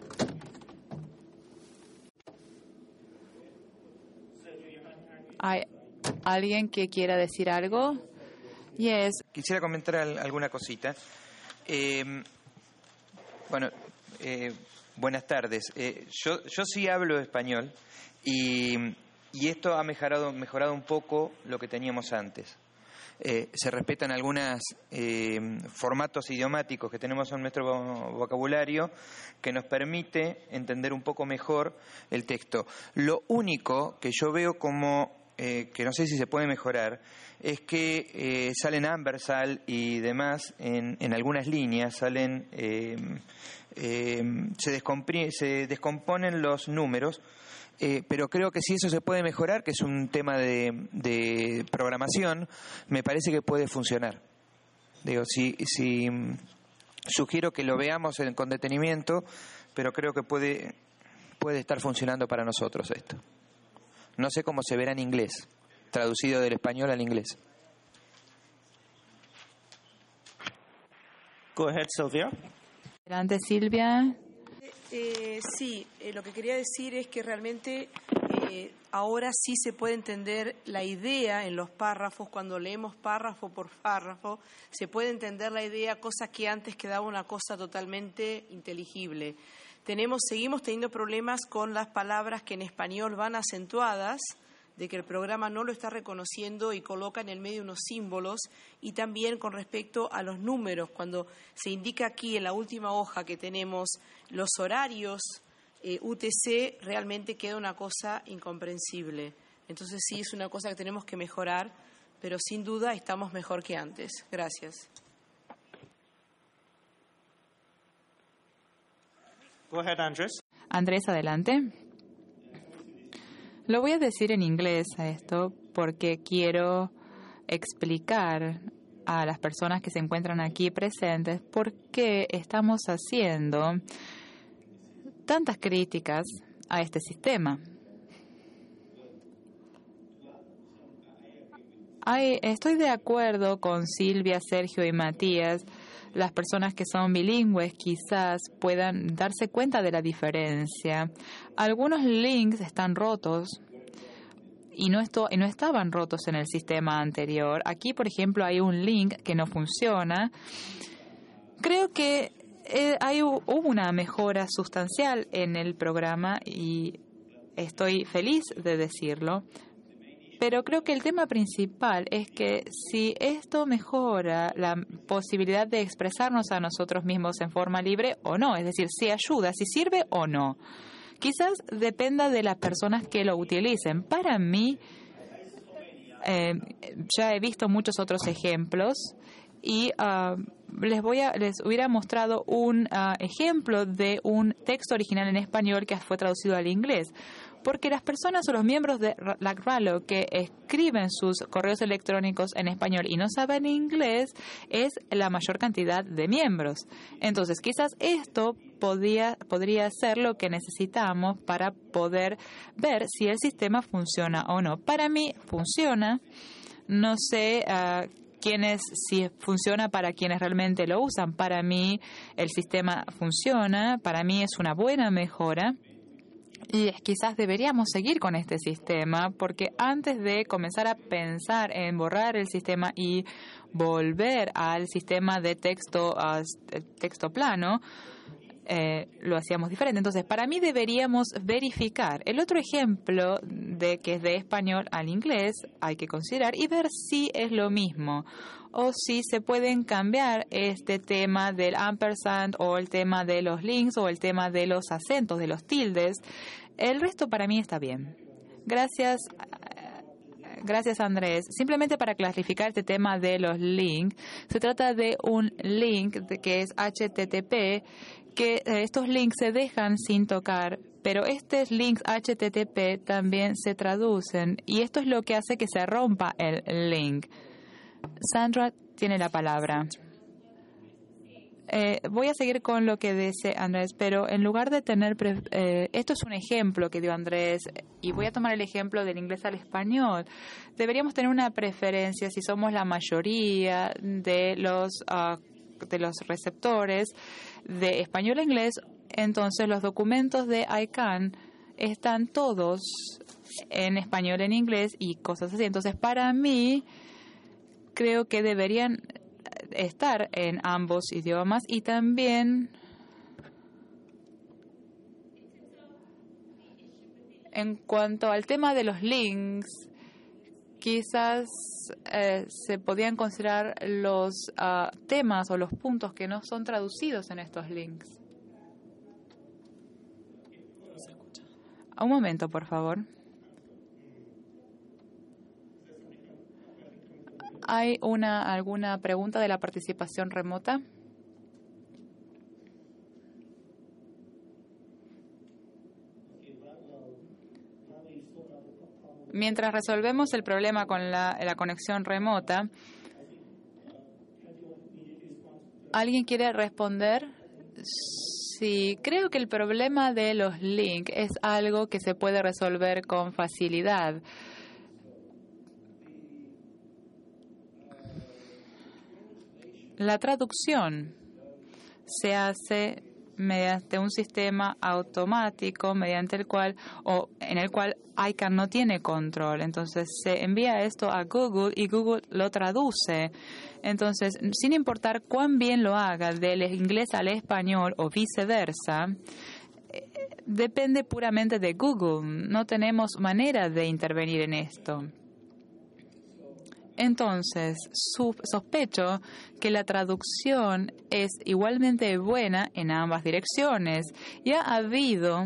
¿Hay alguien que quiera decir algo? Yes. Quisiera comentar al, alguna cosita. Eh, bueno, eh, buenas tardes. Eh, yo, yo sí hablo español y, y esto ha mejorado, mejorado un poco lo que teníamos antes. Eh, se respetan algunos eh, formatos idiomáticos que tenemos en nuestro vocabulario que nos permite entender un poco mejor el texto. Lo único que yo veo como Eh, que no sé si se puede mejorar, es que eh, salen ampersand y demás en, en algunas líneas, salen eh, eh, se, se descomponen los números, eh, pero creo que si eso se puede mejorar, que es un tema de, de programación, me parece que puede funcionar. Digo, si, si sugiero que lo veamos en, con detenimiento, pero creo que puede, puede estar funcionando para nosotros esto. No sé cómo se verá en inglés, traducido del español al inglés. Go ahead, Sylvia. Adelante, Silvia. Eh, sí, eh, lo que quería decir es que realmente eh, ahora sí se puede entender la idea en los párrafos, cuando leemos párrafo por párrafo, se puede entender la idea, cosa que antes quedaba una cosa totalmente inteligible. Tenemos, seguimos teniendo problemas con las palabras que en español van acentuadas, de que el programa no lo está reconociendo y coloca en el medio unos símbolos, y también con respecto a los números, cuando se indica aquí en la última hoja que tenemos los horarios eh, U T C, realmente queda una cosa incomprensible. Entonces sí es una cosa que tenemos que mejorar, pero sin duda estamos mejor que antes. Gracias. Go ahead, Andrés. Andrés, adelante. Lo voy a decir en inglés a esto porque quiero explicar a las personas que se encuentran aquí presentes por qué estamos haciendo tantas críticas a este sistema. Ay, estoy de acuerdo con Silvia, Sergio y Matías. Las personas que son bilingües quizás puedan darse cuenta de la diferencia. Algunos links están rotos y no, esto, y no estaban rotos en el sistema anterior. Aquí, por ejemplo, hay un link que no funciona. Creo que eh, hay, hubo una mejora sustancial en el programa y estoy feliz de decirlo. Pero creo que el tema principal es que si esto mejora la posibilidad de expresarnos a nosotros mismos en forma libre o no, es decir, si ayuda, si sirve o no, quizás dependa de las personas que lo utilicen. Para mí, eh, ya he visto muchos otros ejemplos y uh, les voy a les hubiera mostrado un uh, ejemplo de un texto original en español que fue traducido al inglés. Porque las personas o los miembros de LACRALO que escriben sus correos electrónicos en español y no saben inglés es la mayor cantidad de miembros. Entonces, quizás esto podía, podría ser lo que necesitamos para poder ver si el sistema funciona o no. Para mí, funciona. No sé uh, quiénes, si funciona para quienes realmente lo usan. Para mí, el sistema funciona. Para mí, es una buena mejora. Y quizás deberíamos seguir con este sistema porque antes de comenzar a pensar en borrar el sistema y volver al sistema de texto, uh, texto plano, eh, lo hacíamos diferente. Entonces, para mí deberíamos verificar. El otro ejemplo de que es de español al inglés hay que considerar y ver si es lo mismo o si se pueden cambiar este tema del ampersand o el tema de los links o el tema de los acentos, de los tildes. El resto para mí está bien. Gracias, Gracias, Andrés. Simplemente para clarificar este tema de los links, se trata de un link de, que es H T T P, que eh, estos links se dejan sin tocar, pero estos links H T T P también se traducen y esto es lo que hace que se rompa el link. Sandra tiene la palabra. Eh, voy a seguir con lo que dice Andrés, pero en lugar de tener... Eh, esto es un ejemplo que dio Andrés y voy a tomar el ejemplo del inglés al español. Deberíamos tener una preferencia si somos la mayoría de los, uh, de los receptores de español a inglés, entonces los documentos de I C A N están todos en español, en inglés y cosas así. Entonces, para mí, creo que deberían estar en ambos idiomas y también en cuanto al tema de los links, quizás eh, se podían considerar los uh, temas o los puntos que no son traducidos en estos links. Un momento, por favor. ¿Hay una alguna pregunta de la participación remota? Mientras resolvemos el problema con la, la conexión remota, ¿alguien quiere responder? Sí, creo que el problema de los links es algo que se puede resolver con facilidad. La traducción se hace mediante un sistema automático mediante el cual o en el cual I C A N no tiene control. Entonces se envía esto a Google y Google lo traduce. Entonces, sin importar cuán bien lo haga del inglés al español o viceversa, depende puramente de Google. No tenemos manera de intervenir en esto. Entonces, sospecho que la traducción es igualmente buena en ambas direcciones. Ya ha habido,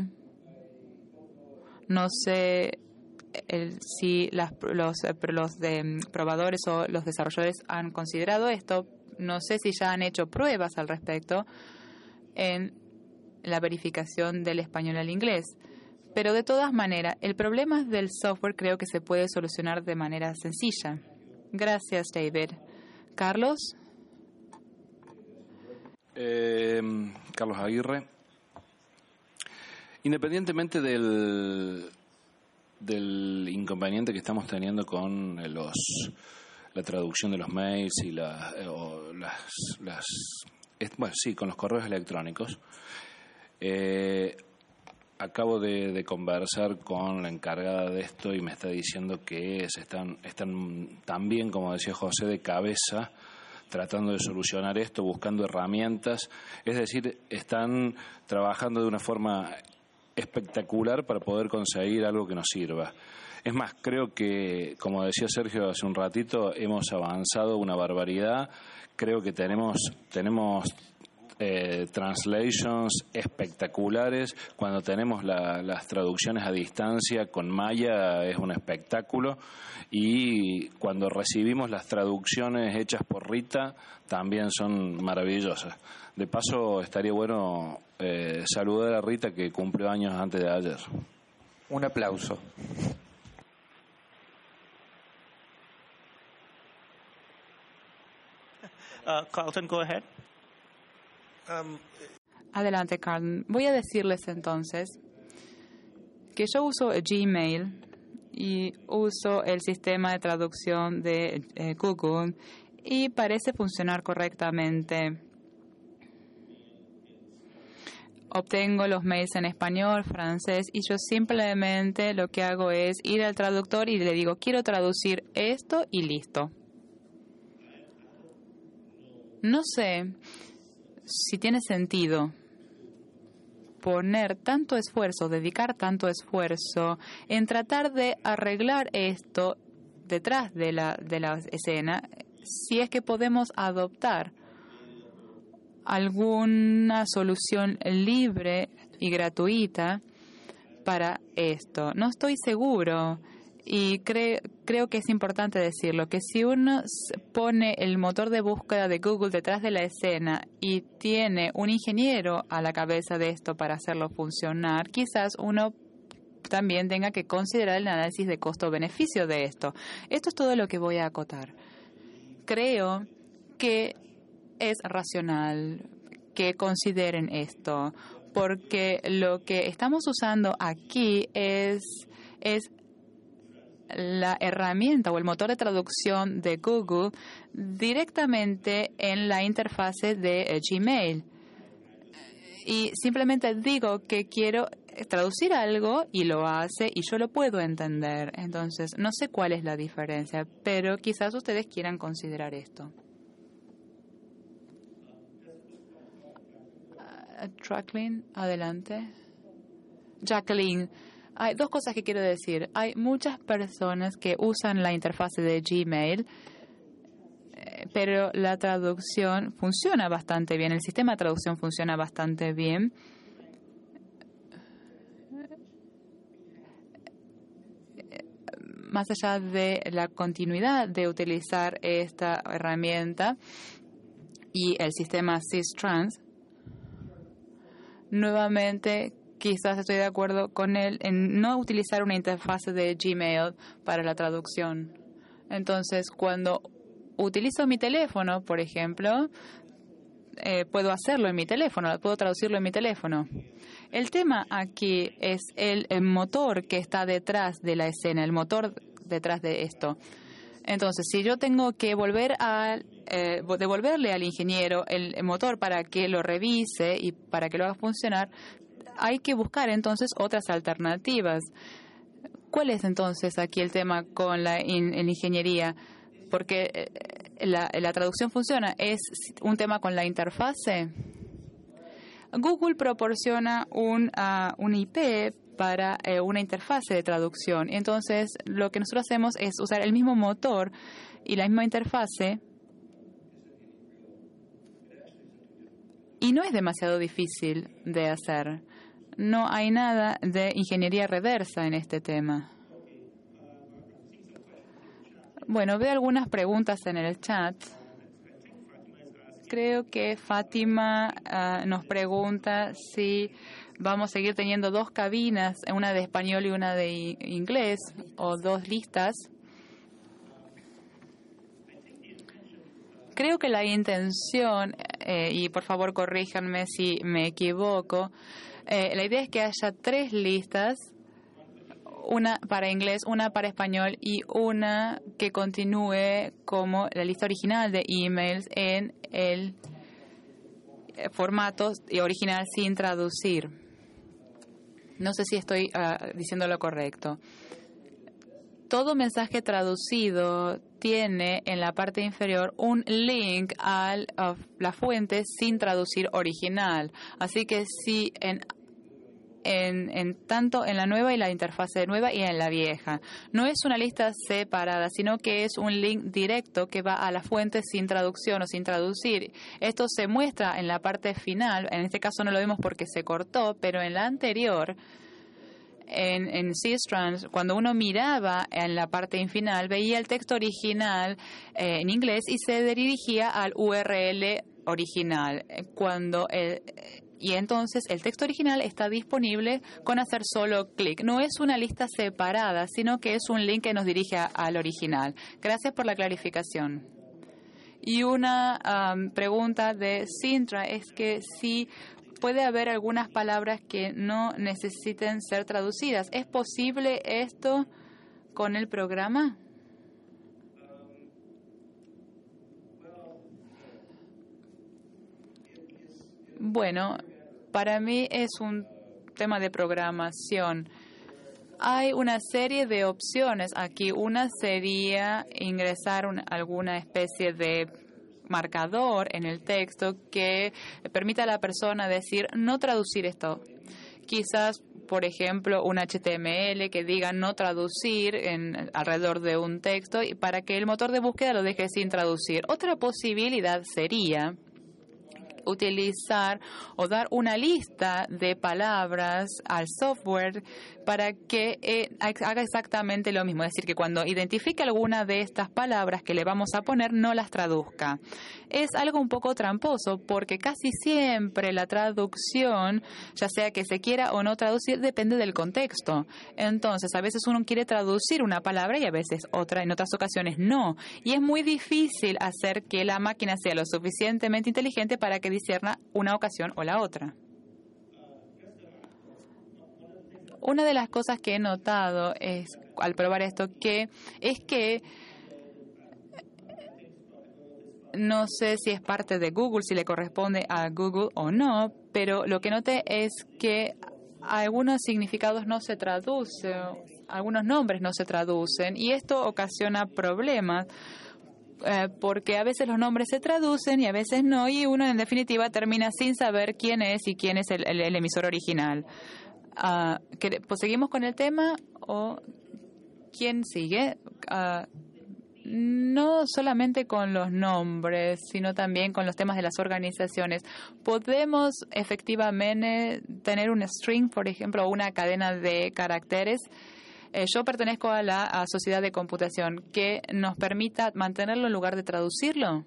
no sé el, si las, los, los de, probadores o los desarrolladores han considerado esto, no sé si ya han hecho pruebas al respecto en la verificación del español al inglés. Pero de todas maneras, el problema del software creo que se puede solucionar de manera sencilla. Gracias, David. Carlos. Eh, Carlos Aguirre. Independientemente del, del inconveniente que estamos teniendo con los, la traducción de los mails y la, o las, las, bueno, sí, con los correos electrónicos, eh, acabo de, de conversar con la encargada de esto y me está diciendo que se están, están también, como decía José, de cabeza tratando de solucionar esto, buscando herramientas. Es decir, están trabajando de una forma espectacular para poder conseguir algo que nos sirva. Es más, creo que, como decía Sergio hace un ratito, hemos avanzado una barbaridad. Creo que tenemos... tenemos Eh, translations espectaculares. Cuando tenemos la, las traducciones a distancia con Maya es un espectáculo, y cuando recibimos las traducciones hechas por Rita también son maravillosas. De paso, estaría bueno eh, saludar a Rita, que cumplió años antes de ayer. Un aplauso. Uh, Carlton, go ahead. Adelante, Carl. Voy a decirles entonces que yo uso Gmail y uso el sistema de traducción de eh, Google y parece funcionar correctamente. Obtengo los mails en español, francés, y yo simplemente lo que hago es ir al traductor y le digo, quiero traducir esto y listo. No sé si tiene sentido poner tanto esfuerzo, dedicar tanto esfuerzo en tratar de arreglar esto detrás de la, de la escena, si es que podemos adoptar alguna solución libre y gratuita para esto. No estoy seguro y cre- creo que es importante decirlo, que si uno pone el motor de búsqueda de Google detrás de la escena y tiene un ingeniero a la cabeza de esto para hacerlo funcionar, quizás uno también tenga que considerar el análisis de costo-beneficio de esto. Esto es todo lo que voy a acotar. Creo que es racional que consideren esto, porque lo que estamos usando aquí es, es la herramienta o el motor de traducción de Google directamente en la interfase de Gmail. Y simplemente digo que quiero traducir algo y lo hace y yo lo puedo entender. Entonces, no sé cuál es la diferencia, pero quizás ustedes quieran considerar esto. Uh, Jacqueline, adelante. Jacqueline, hay dos cosas que quiero decir. Hay muchas personas que usan la interfase de Gmail, pero la traducción funciona bastante bien. El sistema de traducción funciona bastante bien. Más allá de la continuidad de utilizar esta herramienta y el sistema SysTrans, nuevamente quizás estoy de acuerdo con él en no utilizar una interfase de Gmail para la traducción. Entonces, cuando utilizo mi teléfono, por ejemplo, eh, puedo hacerlo en mi teléfono, puedo traducirlo en mi teléfono. El tema aquí es el, el motor que está detrás de la escena, el motor detrás de esto. Entonces, si yo tengo que volver a eh, devolverle al ingeniero el, el motor para que lo revise y para que lo haga funcionar, hay que buscar entonces otras alternativas. ¿Cuál es entonces aquí el tema con la in, en ingeniería? Porque la, la traducción funciona. ¿Es un tema con la interfase? Google proporciona un, uh, un I P para eh, una interfase de traducción. Entonces, lo que nosotros hacemos es usar el mismo motor y la misma interfase. Y no es demasiado difícil de hacer. No hay nada de ingeniería reversa en este tema. Bueno, veo algunas preguntas en el chat. Creo que Fátima uh, nos pregunta si vamos a seguir teniendo dos cabinas, una de español y una de inglés, o dos listas. Creo que la intención, eh, y por favor corríjanme si me equivoco, eh, la idea es que haya tres listas, una para inglés, una para español y una que continúe como la lista original de emails en el formato original sin traducir. No sé si estoy uh, diciendo lo correcto. Todo mensaje traducido tiene en la parte inferior un link a uh, la fuente sin traducir original. Así que si en En, en tanto en la nueva y la interfase nueva y en la vieja. No es una lista separada, sino que es un link directo que va a la fuente sin traducción o sin traducir. Esto se muestra en la parte final. En este caso no lo vemos porque se cortó, pero en la anterior, en, en SysTrans, cuando uno miraba en la parte final, veía el texto original eh, en inglés y se dirigía al U R L original. Cuando el Y entonces el texto original está disponible con hacer solo clic. No es una lista separada, sino que es un link que nos dirige a, al original. Gracias por la clarificación. Y una um, pregunta de Sintra es que si puede haber algunas palabras que no necesiten ser traducidas. ¿Es posible esto con el programa? Bueno, para mí es un tema de programación. Hay una serie de opciones aquí. Una sería ingresar un, alguna especie de marcador en el texto que permita a la persona decir no traducir esto. Quizás, por ejemplo, un H T M L que diga no traducir en, alrededor de un texto y para que el motor de búsqueda lo deje sin traducir. Otra posibilidad sería utilizar o dar una lista de palabras al software para que eh, haga exactamente lo mismo. Es decir, que cuando identifique alguna de estas palabras que le vamos a poner, no las traduzca. Es algo un poco tramposo porque casi siempre la traducción, ya sea que se quiera o no traducir, depende del contexto. Entonces, a veces uno quiere traducir una palabra y a veces otra, en otras ocasiones no. Y es muy difícil hacer que la máquina sea lo suficientemente inteligente para que discierna una ocasión o la otra. Una de las cosas que he notado es, al probar esto, que es que no sé si es parte de Google, si le corresponde a Google o no, pero lo que noté es que algunos significados no se traducen, algunos nombres no se traducen, y esto ocasiona problemas. Eh, porque a veces los nombres se traducen y a veces no, y uno en definitiva termina sin saber quién es y quién es el, el, el emisor original. Uh, pues, ¿seguimos con el tema o quién sigue? Uh, no solamente con los nombres, sino también con los temas de las organizaciones. ¿Podemos efectivamente tener un string, por ejemplo, o una cadena de caracteres? Eh, yo pertenezco a la a sociedad de computación que nos permita mantenerlo en lugar de traducirlo.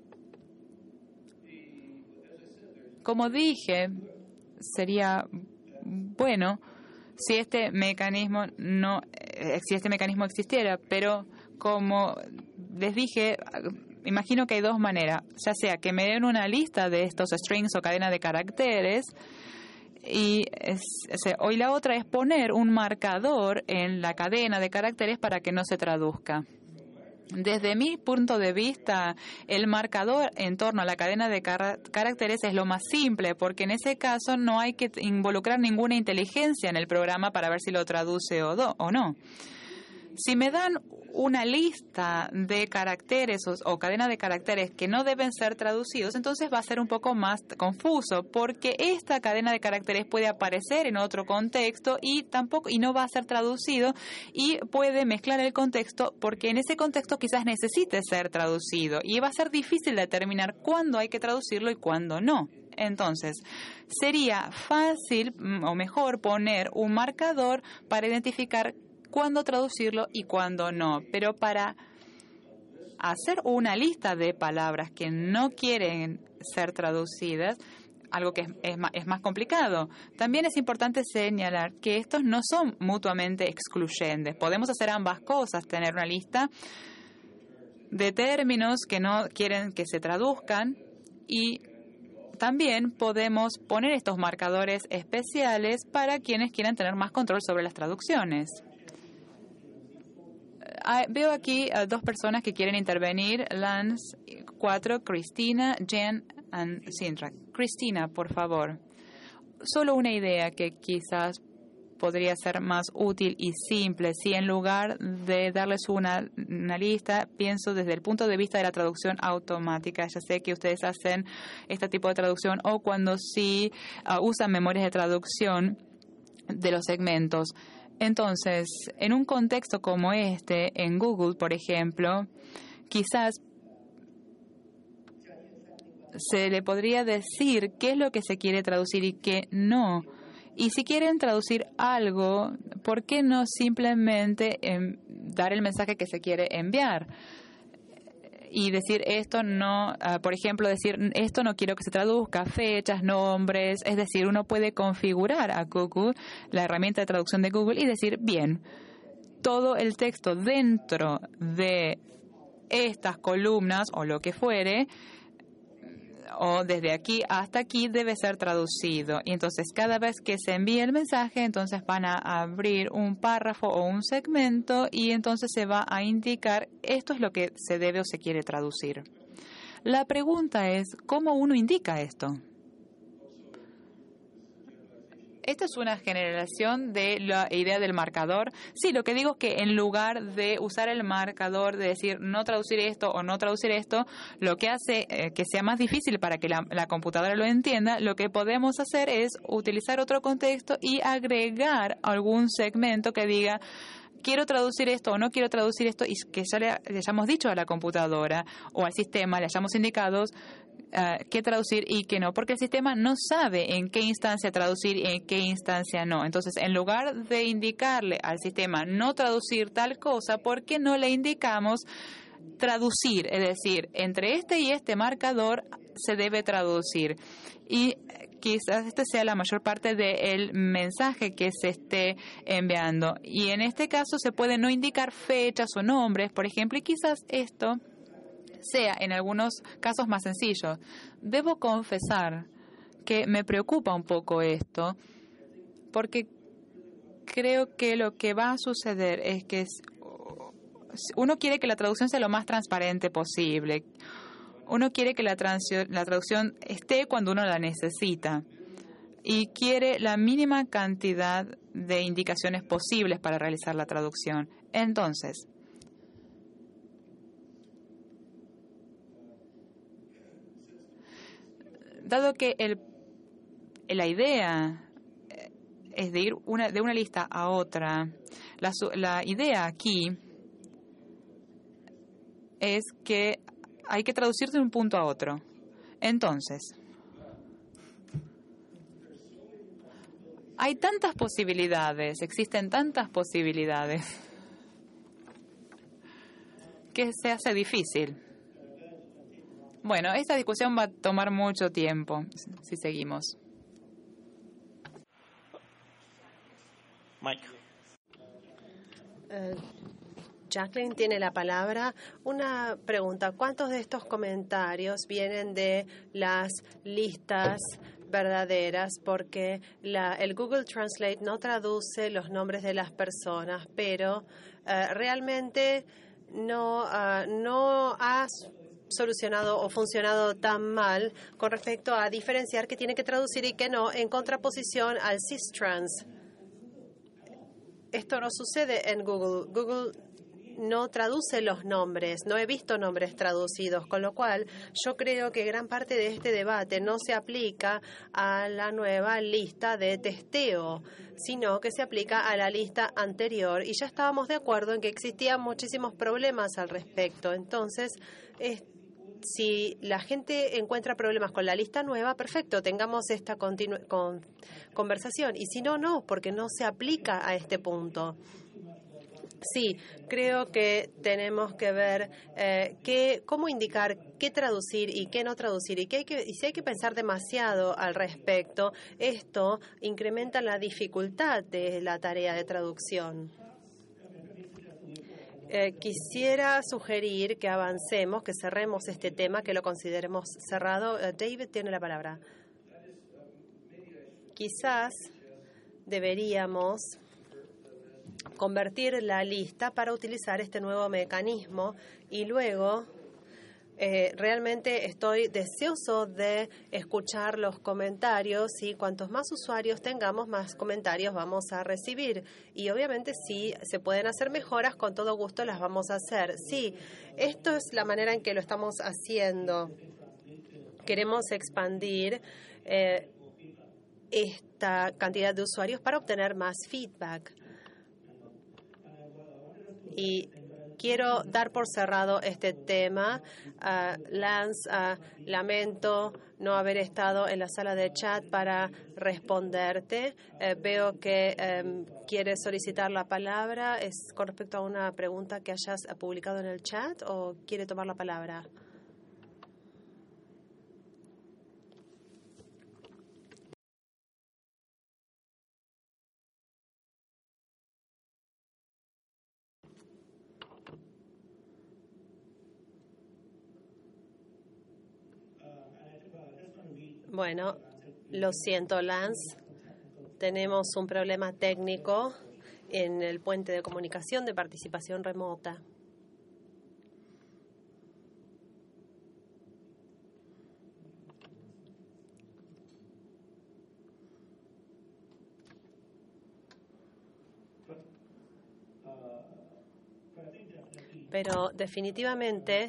Como dije, sería bueno si este mecanismo no, eh, si este mecanismo existiera, pero como les dije, imagino que hay dos maneras, ya sea que me den una lista de estos strings o cadena de caracteres. Y es, o y la otra es poner un marcador en la cadena de caracteres para que no se traduzca. Desde mi punto de vista, el marcador en torno a la cadena de car- caracteres es lo más simple, porque en ese caso no hay que involucrar ninguna inteligencia en el programa para ver si lo traduce o, do, o no. Si me dan una lista de caracteres o, o cadena de caracteres que no deben ser traducidos, entonces va a ser un poco más confuso, porque esta cadena de caracteres puede aparecer en otro contexto y tampoco y no va a ser traducido, y puede mezclar el contexto porque en ese contexto quizás necesite ser traducido y va a ser difícil determinar cuándo hay que traducirlo y cuándo no. Entonces, sería fácil o mejor poner un marcador para identificar cuándo traducirlo y cuándo no. Pero para hacer una lista de palabras que no quieren ser traducidas, algo que es, es, más, es más complicado. También es importante señalar que estos no son mutuamente excluyentes. Podemos hacer ambas cosas, tener una lista de términos que no quieren que se traduzcan, y también podemos poner estos marcadores especiales para quienes quieran tener más control sobre las traducciones. Ah, veo aquí a dos personas que quieren intervenir. Lance, cuatro, Cristina, Jen y Sindra. Cristina, por favor. Solo una idea que quizás podría ser más útil y simple. Si en lugar de darles una, una lista, pienso desde el punto de vista de la traducción automática. Ya sé que ustedes hacen este tipo de traducción, o cuando sí uh, usan memorias de traducción de los segmentos. Entonces, en un contexto como este, en Google, por ejemplo, quizás se le podría decir qué es lo que se quiere traducir y qué no. Y si quieren traducir algo, ¿por qué no simplemente eh, dar el mensaje que se quiere enviar? Y decir esto no, uh, por ejemplo, decir esto no quiero que se traduzca, fechas, nombres. Es decir, uno puede configurar a Google, la herramienta de traducción de Google, y decir, bien, todo el texto dentro de estas columnas o lo que fuere, o desde aquí hasta aquí, debe ser traducido. Y entonces cada vez que se envíe el mensaje, entonces van a abrir un párrafo o un segmento y entonces se va a indicar esto es lo que se debe o se quiere traducir. La pregunta es, ¿cómo uno indica esto? Esta es una generación de la idea del marcador. Sí, lo que digo es que en lugar de usar el marcador, de decir no traducir esto o no traducir esto, lo que hace eh, que sea más difícil para que la, la computadora lo entienda, lo que podemos hacer es utilizar otro contexto y agregar algún segmento que diga quiero traducir esto o no quiero traducir esto, y que ya le, le hayamos dicho a la computadora o al sistema, le hayamos indicado uh, qué traducir y qué no, porque el sistema no sabe en qué instancia traducir y en qué instancia no. Entonces, en lugar de indicarle al sistema no traducir tal cosa, ¿por qué no le indicamos traducir? Es decir, entre este y este marcador se debe traducir. Y quizás este sea la mayor parte del mensaje que se esté enviando. Y en este caso se puede no indicar fechas o nombres, por ejemplo, y quizás esto sea en algunos casos más sencillo. Debo confesar que me preocupa un poco esto, porque creo que lo que va a suceder es que uno quiere que la traducción sea lo más transparente posible. Uno quiere que la, la traducción esté cuando uno la necesita y quiere la mínima cantidad de indicaciones posibles para realizar la traducción. Entonces, dado que el, la idea es de ir una, de una lista a otra, la, la idea aquí es que hay que traducir de un punto a otro. Entonces, hay tantas posibilidades, existen tantas posibilidades, que se hace difícil. Bueno, esta discusión va a tomar mucho tiempo si seguimos. Mike. Uh, Jacqueline tiene la palabra. Una pregunta. ¿Cuántos de estos comentarios vienen de las listas verdaderas? Porque la, el Google Translate no traduce los nombres de las personas, pero uh, realmente no, uh, no ha solucionado o funcionado tan mal con respecto a diferenciar qué tiene que traducir y qué no, en contraposición al Sistrans. Esto no sucede en Google. Google no traduce los nombres, no he visto nombres traducidos, con lo cual yo creo que gran parte de este debate no se aplica a la nueva lista de testeo, sino que se aplica a la lista anterior, y ya estábamos de acuerdo en que existían muchísimos problemas al respecto. Entonces, es, si la gente encuentra problemas con la lista nueva, perfecto, tengamos esta continu- con, conversación, y si no, no, porque no se aplica a este punto. Sí, creo que tenemos que ver eh, qué, cómo indicar qué traducir y qué no traducir, y, qué hay que, y si hay que pensar demasiado al respecto, esto incrementa la dificultad de la tarea de traducción. Eh, quisiera sugerir que avancemos, que cerremos este tema, que lo consideremos cerrado. Uh, David tiene la palabra. Quizás deberíamos convertir la lista para utilizar este nuevo mecanismo, y luego eh, realmente estoy deseoso de escuchar los comentarios, y cuantos más usuarios tengamos, más comentarios vamos a recibir, y obviamente si se pueden hacer mejoras, con todo gusto las vamos a hacer. Sí, esto es la manera en que lo estamos haciendo. Queremos expandir eh, esta cantidad de usuarios para obtener más feedback. Y quiero dar por cerrado este tema. Uh, Lance, uh, lamento no haber estado en la sala de chat para responderte. Uh, veo que um, quieres solicitar la palabra. ¿Es con respecto a una pregunta que hayas publicado en el chat o quiere tomar la palabra? Bueno, lo siento, Lance. Tenemos un problema técnico en el puente de comunicación de participación remota. Pero definitivamente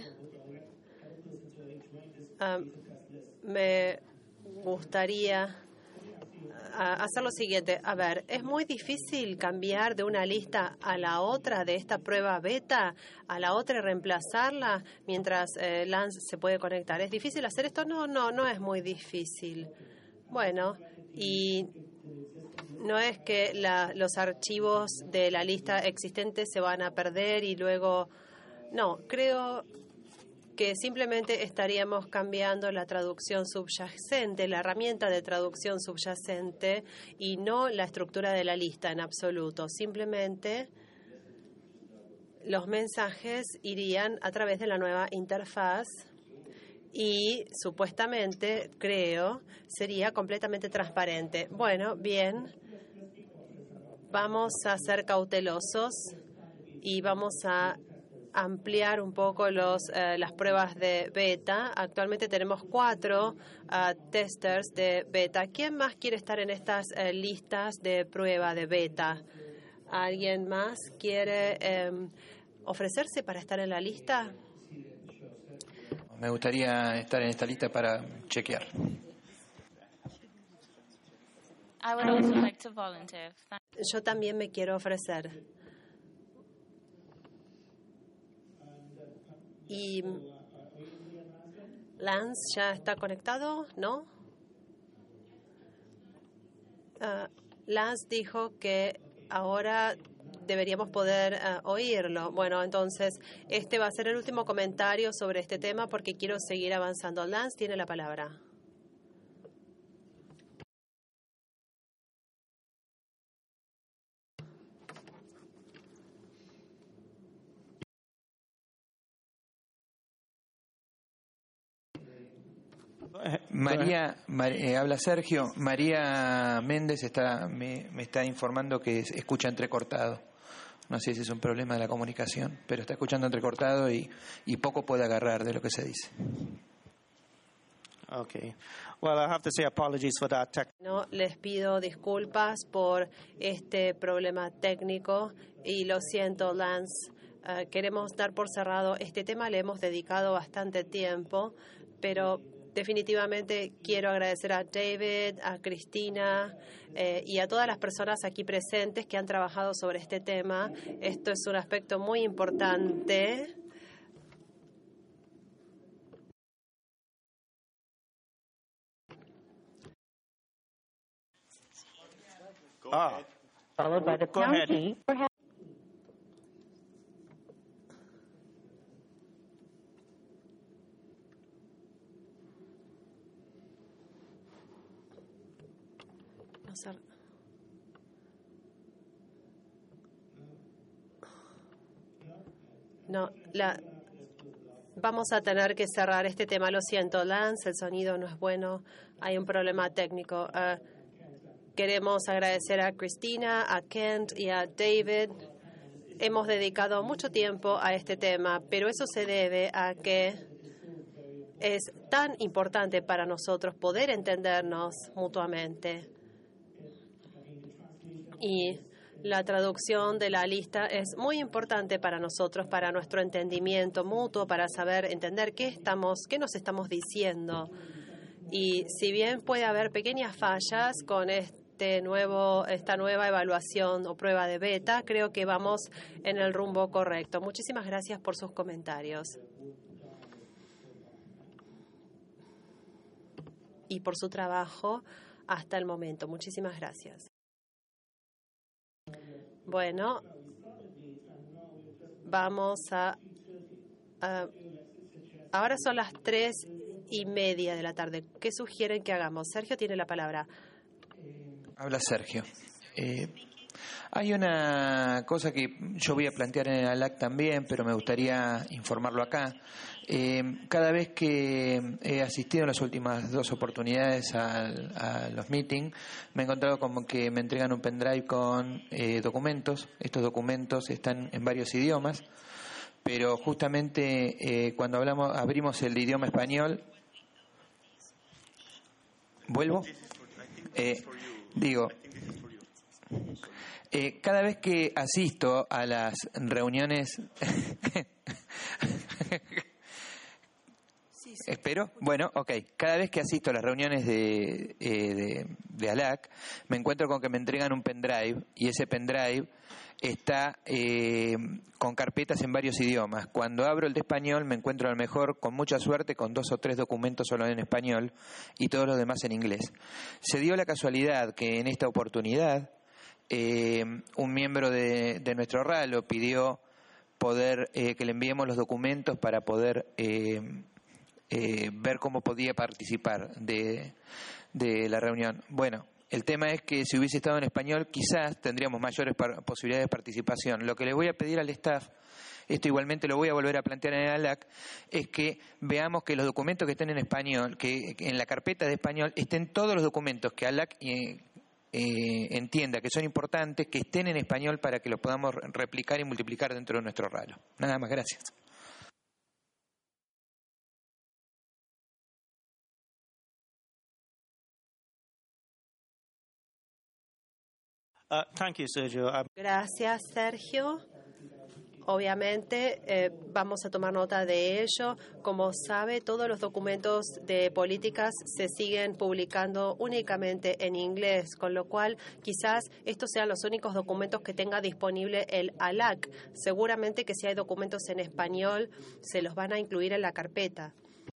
um, me gustaría a hacer lo siguiente. A ver, ¿es muy difícil cambiar de una lista a la otra de esta prueba beta, a la otra y reemplazarla mientras eh, Lance se puede conectar? ¿Es difícil hacer esto? No, no, no es muy difícil. Bueno, y no es que la, los archivos de la lista existente se van a perder y luego... No, creo que simplemente estaríamos cambiando la traducción subyacente, la herramienta de traducción subyacente y no la estructura de la lista en absoluto. Simplemente los mensajes irían a través de la nueva interfaz y supuestamente, creo, sería completamente transparente. Bueno, bien, vamos a ser cautelosos y vamos a ampliar un poco los, eh, las pruebas de beta. Actualmente tenemos cuatro uh, testers de beta. ¿Quién más quiere estar en estas eh, listas de prueba de beta? ¿Alguien más quiere eh, ofrecerse para estar en la lista? Me gustaría estar en esta lista para chequear. I would also like to volunteer. Yo también me quiero ofrecer. ¿Y Lance ya está conectado? ¿No? Uh, Lance dijo que ahora deberíamos poder uh, oírlo. Bueno, entonces este va a ser el último comentario sobre este tema porque quiero seguir avanzando. Lance tiene la palabra. María, Mar, eh, habla Sergio. María Méndez está, me, me está informando que escucha entrecortado. No sé si es un problema de la comunicación, pero está escuchando entrecortado y, y poco puede agarrar de lo que se dice. Okay. Well, I have to say apologies for that tech. No, les pido disculpas por este problema técnico y lo siento, Lance. Uh, queremos dar por cerrado este tema, le hemos dedicado bastante tiempo, pero definitivamente quiero agradecer a David, a Cristina eh, y a todas las personas aquí presentes que han trabajado sobre este tema. Esto es un aspecto muy importante. Ah. Followed by the pound key. No, la, vamos a tener que cerrar este tema. Lo siento, Lance, el sonido no es bueno. Hay un problema técnico. Uh, queremos agradecer a Cristina, a Kent y a David. Hemos dedicado mucho tiempo a este tema, pero eso se debe a que es tan importante para nosotros poder entendernos mutuamente. Y la traducción de la lista es muy importante para nosotros, para nuestro entendimiento mutuo, para saber entender qué estamos, qué nos estamos diciendo. Y si bien puede haber pequeñas fallas con este nuevo, esta nueva evaluación o prueba de beta, creo que vamos en el rumbo correcto. Muchísimas gracias por sus comentarios y por su trabajo hasta el momento. Muchísimas gracias. Bueno, vamos a, a... Ahora son las tres y media de la tarde. ¿Qué sugieren que hagamos? Sergio tiene la palabra. Habla Sergio. Eh, hay una cosa que yo voy a plantear en el ALAC también, pero me gustaría informarlo acá. Eh, cada vez que he asistido en las últimas dos oportunidades a, a los meetings, me he encontrado como que me entregan un pendrive con eh, documentos. Estos documentos están en varios idiomas, pero justamente eh, cuando hablamos, abrimos el idioma español, ¿vuelvo? Eh, digo, eh, cada vez que asisto a las reuniones... espero. Bueno, ok. Cada vez que asisto a las reuniones de, eh, de, de ALAC, me encuentro con que me entregan un pendrive y ese pendrive está eh, con carpetas en varios idiomas. Cuando abro el de español me encuentro a lo mejor, con mucha suerte, con dos o tres documentos solo en español y todos los demás en inglés. Se dio la casualidad que en esta oportunidad eh, un miembro de, de nuestro RALO pidió poder eh, que le enviemos los documentos para poder eh, eh, ver cómo podía participar de, de la reunión. Bueno, el tema es que si hubiese estado en español quizás tendríamos mayores posibilidades de participación. Lo que les voy a pedir al staff, esto igualmente lo voy a volver a plantear en el ALAC, es que veamos que los documentos que estén en español, que, que en la carpeta de español estén todos los documentos que ALAC eh, eh, entienda que son importantes, que estén en español para que los podamos replicar y multiplicar dentro de nuestro RALO. Nada más, gracias. Uh, thank you, Sergio. Um, Gracias, Sergio. Obviamente eh, vamos a tomar nota de ello. Como sabe, todos los documentos de políticas se siguen publicando únicamente en inglés, con lo cual quizás estos sean los únicos documentos que tenga disponible el ALAC. Seguramente que si hay documentos en español, se los van a incluir en la carpeta.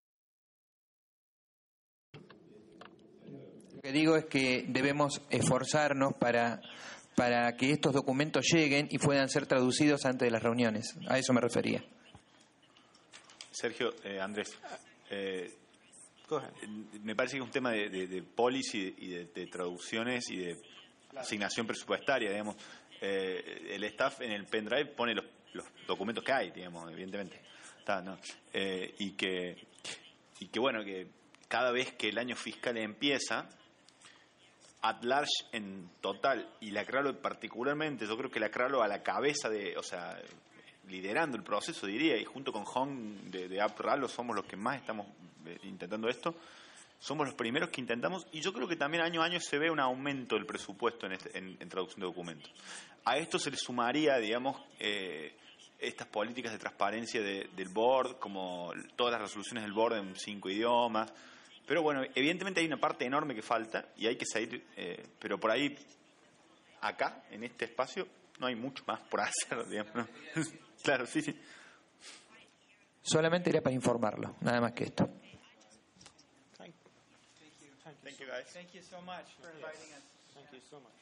Lo que digo es que debemos esforzarnos para, para que estos documentos lleguen y puedan ser traducidos antes de las reuniones. A eso me refería. Sergio, eh, Andrés, eh, me parece que es un tema de, de, de policy y de, de traducciones y de asignación presupuestaria, digamos. Eh, el staff en el pendrive pone los, los documentos que hay, digamos, evidentemente. Está, ¿no? eh, y que y que bueno, que cada vez que el año fiscal empieza, at large en total, y la CRALO particularmente, yo creo que la CRALO a la cabeza de, o sea, liderando el proceso, diría, y junto con Hong de, de AppRALO somos los que más estamos eh, intentando esto, somos los primeros que intentamos, y yo creo que también año a año se ve un aumento del presupuesto en, este, en, en traducción de documentos. A esto se le sumaría, digamos, eh, estas políticas de transparencia de, del board, como todas las resoluciones del board en cinco idiomas. Pero bueno, evidentemente hay una parte enorme que falta y hay que seguir, eh, pero por ahí, acá, en este espacio, no hay mucho más por hacer, digamos, ¿no? Claro, sí, sí. Solamente era para informarlo, nada más que esto. Thank you, guys. Thank you so much for inviting us. Thank you so much.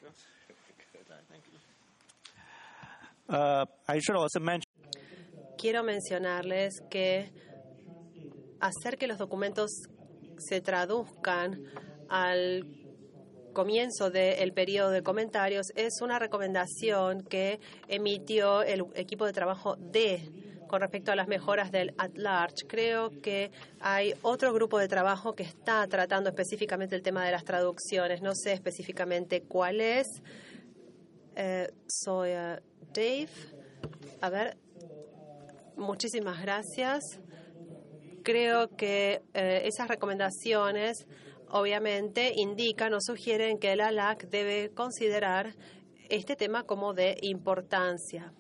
Uh, I should also mention. Quiero mencionarles que hacer que los documentos se traduzcan al comienzo del periodo de comentarios es una recomendación que emitió el equipo de trabajo D con respecto a las mejoras del at large. Creo que hay otro grupo de trabajo que está tratando específicamente el tema de las traducciones. No sé específicamente cuál es. Eh, soy uh, Dave. A ver, muchísimas gracias. Creo que eh, esas recomendaciones obviamente indican o sugieren que el ALAC debe considerar este tema como de importancia.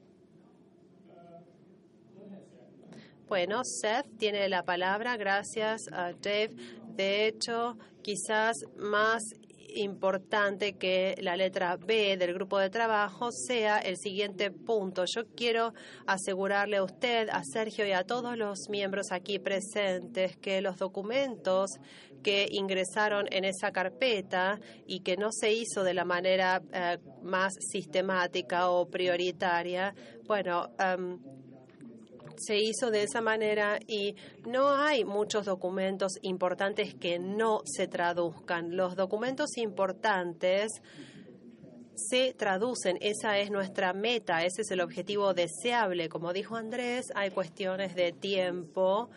Bueno, Seth tiene la palabra. Gracias a Dave. De hecho, quizás más importante que la letra B del grupo de trabajo sea el siguiente punto. Yo quiero asegurarle a usted, a Sergio y a todos los miembros aquí presentes que los documentos que ingresaron en esa carpeta y que no se hizo de la manera eh, más sistemática o prioritaria, bueno, um, se hizo de esa manera y no hay muchos documentos importantes que no se traduzcan. Los documentos importantes se traducen. Esa es nuestra meta, ese es el objetivo deseable. Como dijo Andrés, hay cuestiones de tiempo.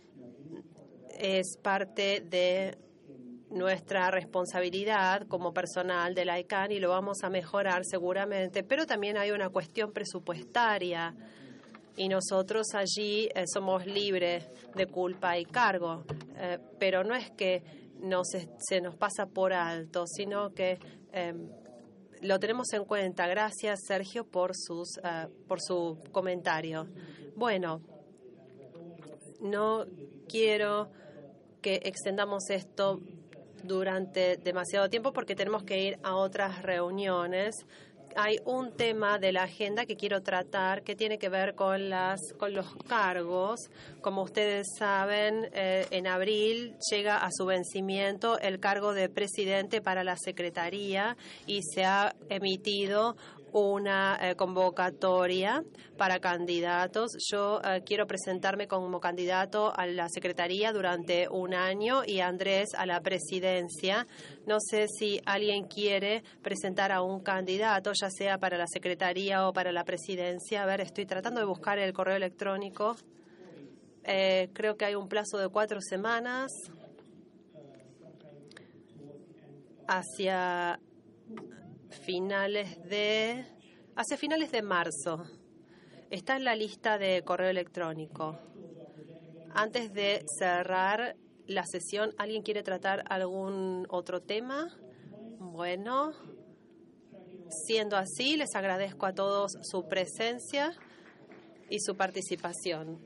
Es parte de nuestra responsabilidad como personal del I C A N y lo vamos a mejorar seguramente, pero también hay una cuestión presupuestaria. Y nosotros allí eh, somos libres de culpa y cargo. Eh, pero no es que nos, se nos pasa por alto, sino que eh, lo tenemos en cuenta. Gracias, Sergio, por, sus, uh, por su comentario. Bueno, no quiero que extendamos esto durante demasiado tiempo porque tenemos que ir a otras reuniones. Hay un tema de la agenda que quiero tratar que tiene que ver con las con los cargos. Como ustedes saben, eh, en abril llega a su vencimiento el cargo de presidente para la Secretaría y se ha emitido una eh, convocatoria para candidatos. Yo eh, quiero presentarme como candidato a la Secretaría durante un año y Andrés a la presidencia. No sé si alguien quiere presentar a un candidato, ya sea para la Secretaría o para la presidencia. A ver, estoy tratando de buscar el correo electrónico. Eh, creo que hay un plazo de cuatro semanas hacia finales de hacia finales de marzo. Está en la lista de correo electrónico. Antes de cerrar la sesión, ¿alguien quiere tratar algún otro tema? Bueno, siendo así, les agradezco a todos su presencia y su participación.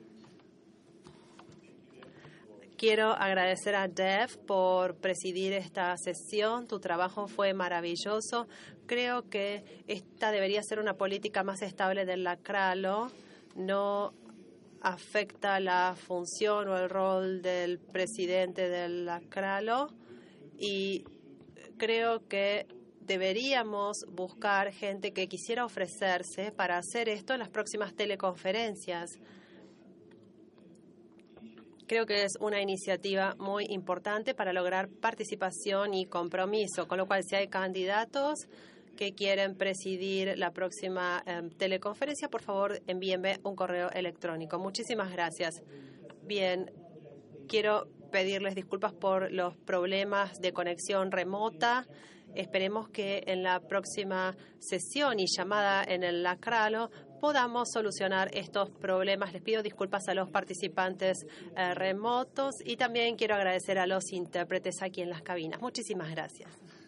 Quiero agradecer a Dev por presidir esta sesión. Tu trabajo fue maravilloso. Creo que esta debería ser una política más estable del LACRALO. No afecta la función o el rol del presidente del LACRALO y creo que deberíamos buscar gente que quisiera ofrecerse para hacer esto en las próximas teleconferencias. Creo que es una iniciativa muy importante para lograr participación y compromiso, con lo cual si hay candidatos que quieren presidir la próxima eh, teleconferencia, por favor envíenme un correo electrónico. Muchísimas gracias. Bien, quiero pedirles disculpas por los problemas de conexión remota. Esperemos que en la próxima sesión y llamada en el LACRALO podamos solucionar estos problemas. Les pido disculpas a los participantes eh, remotos y también quiero agradecer a los intérpretes aquí en las cabinas. Muchísimas gracias.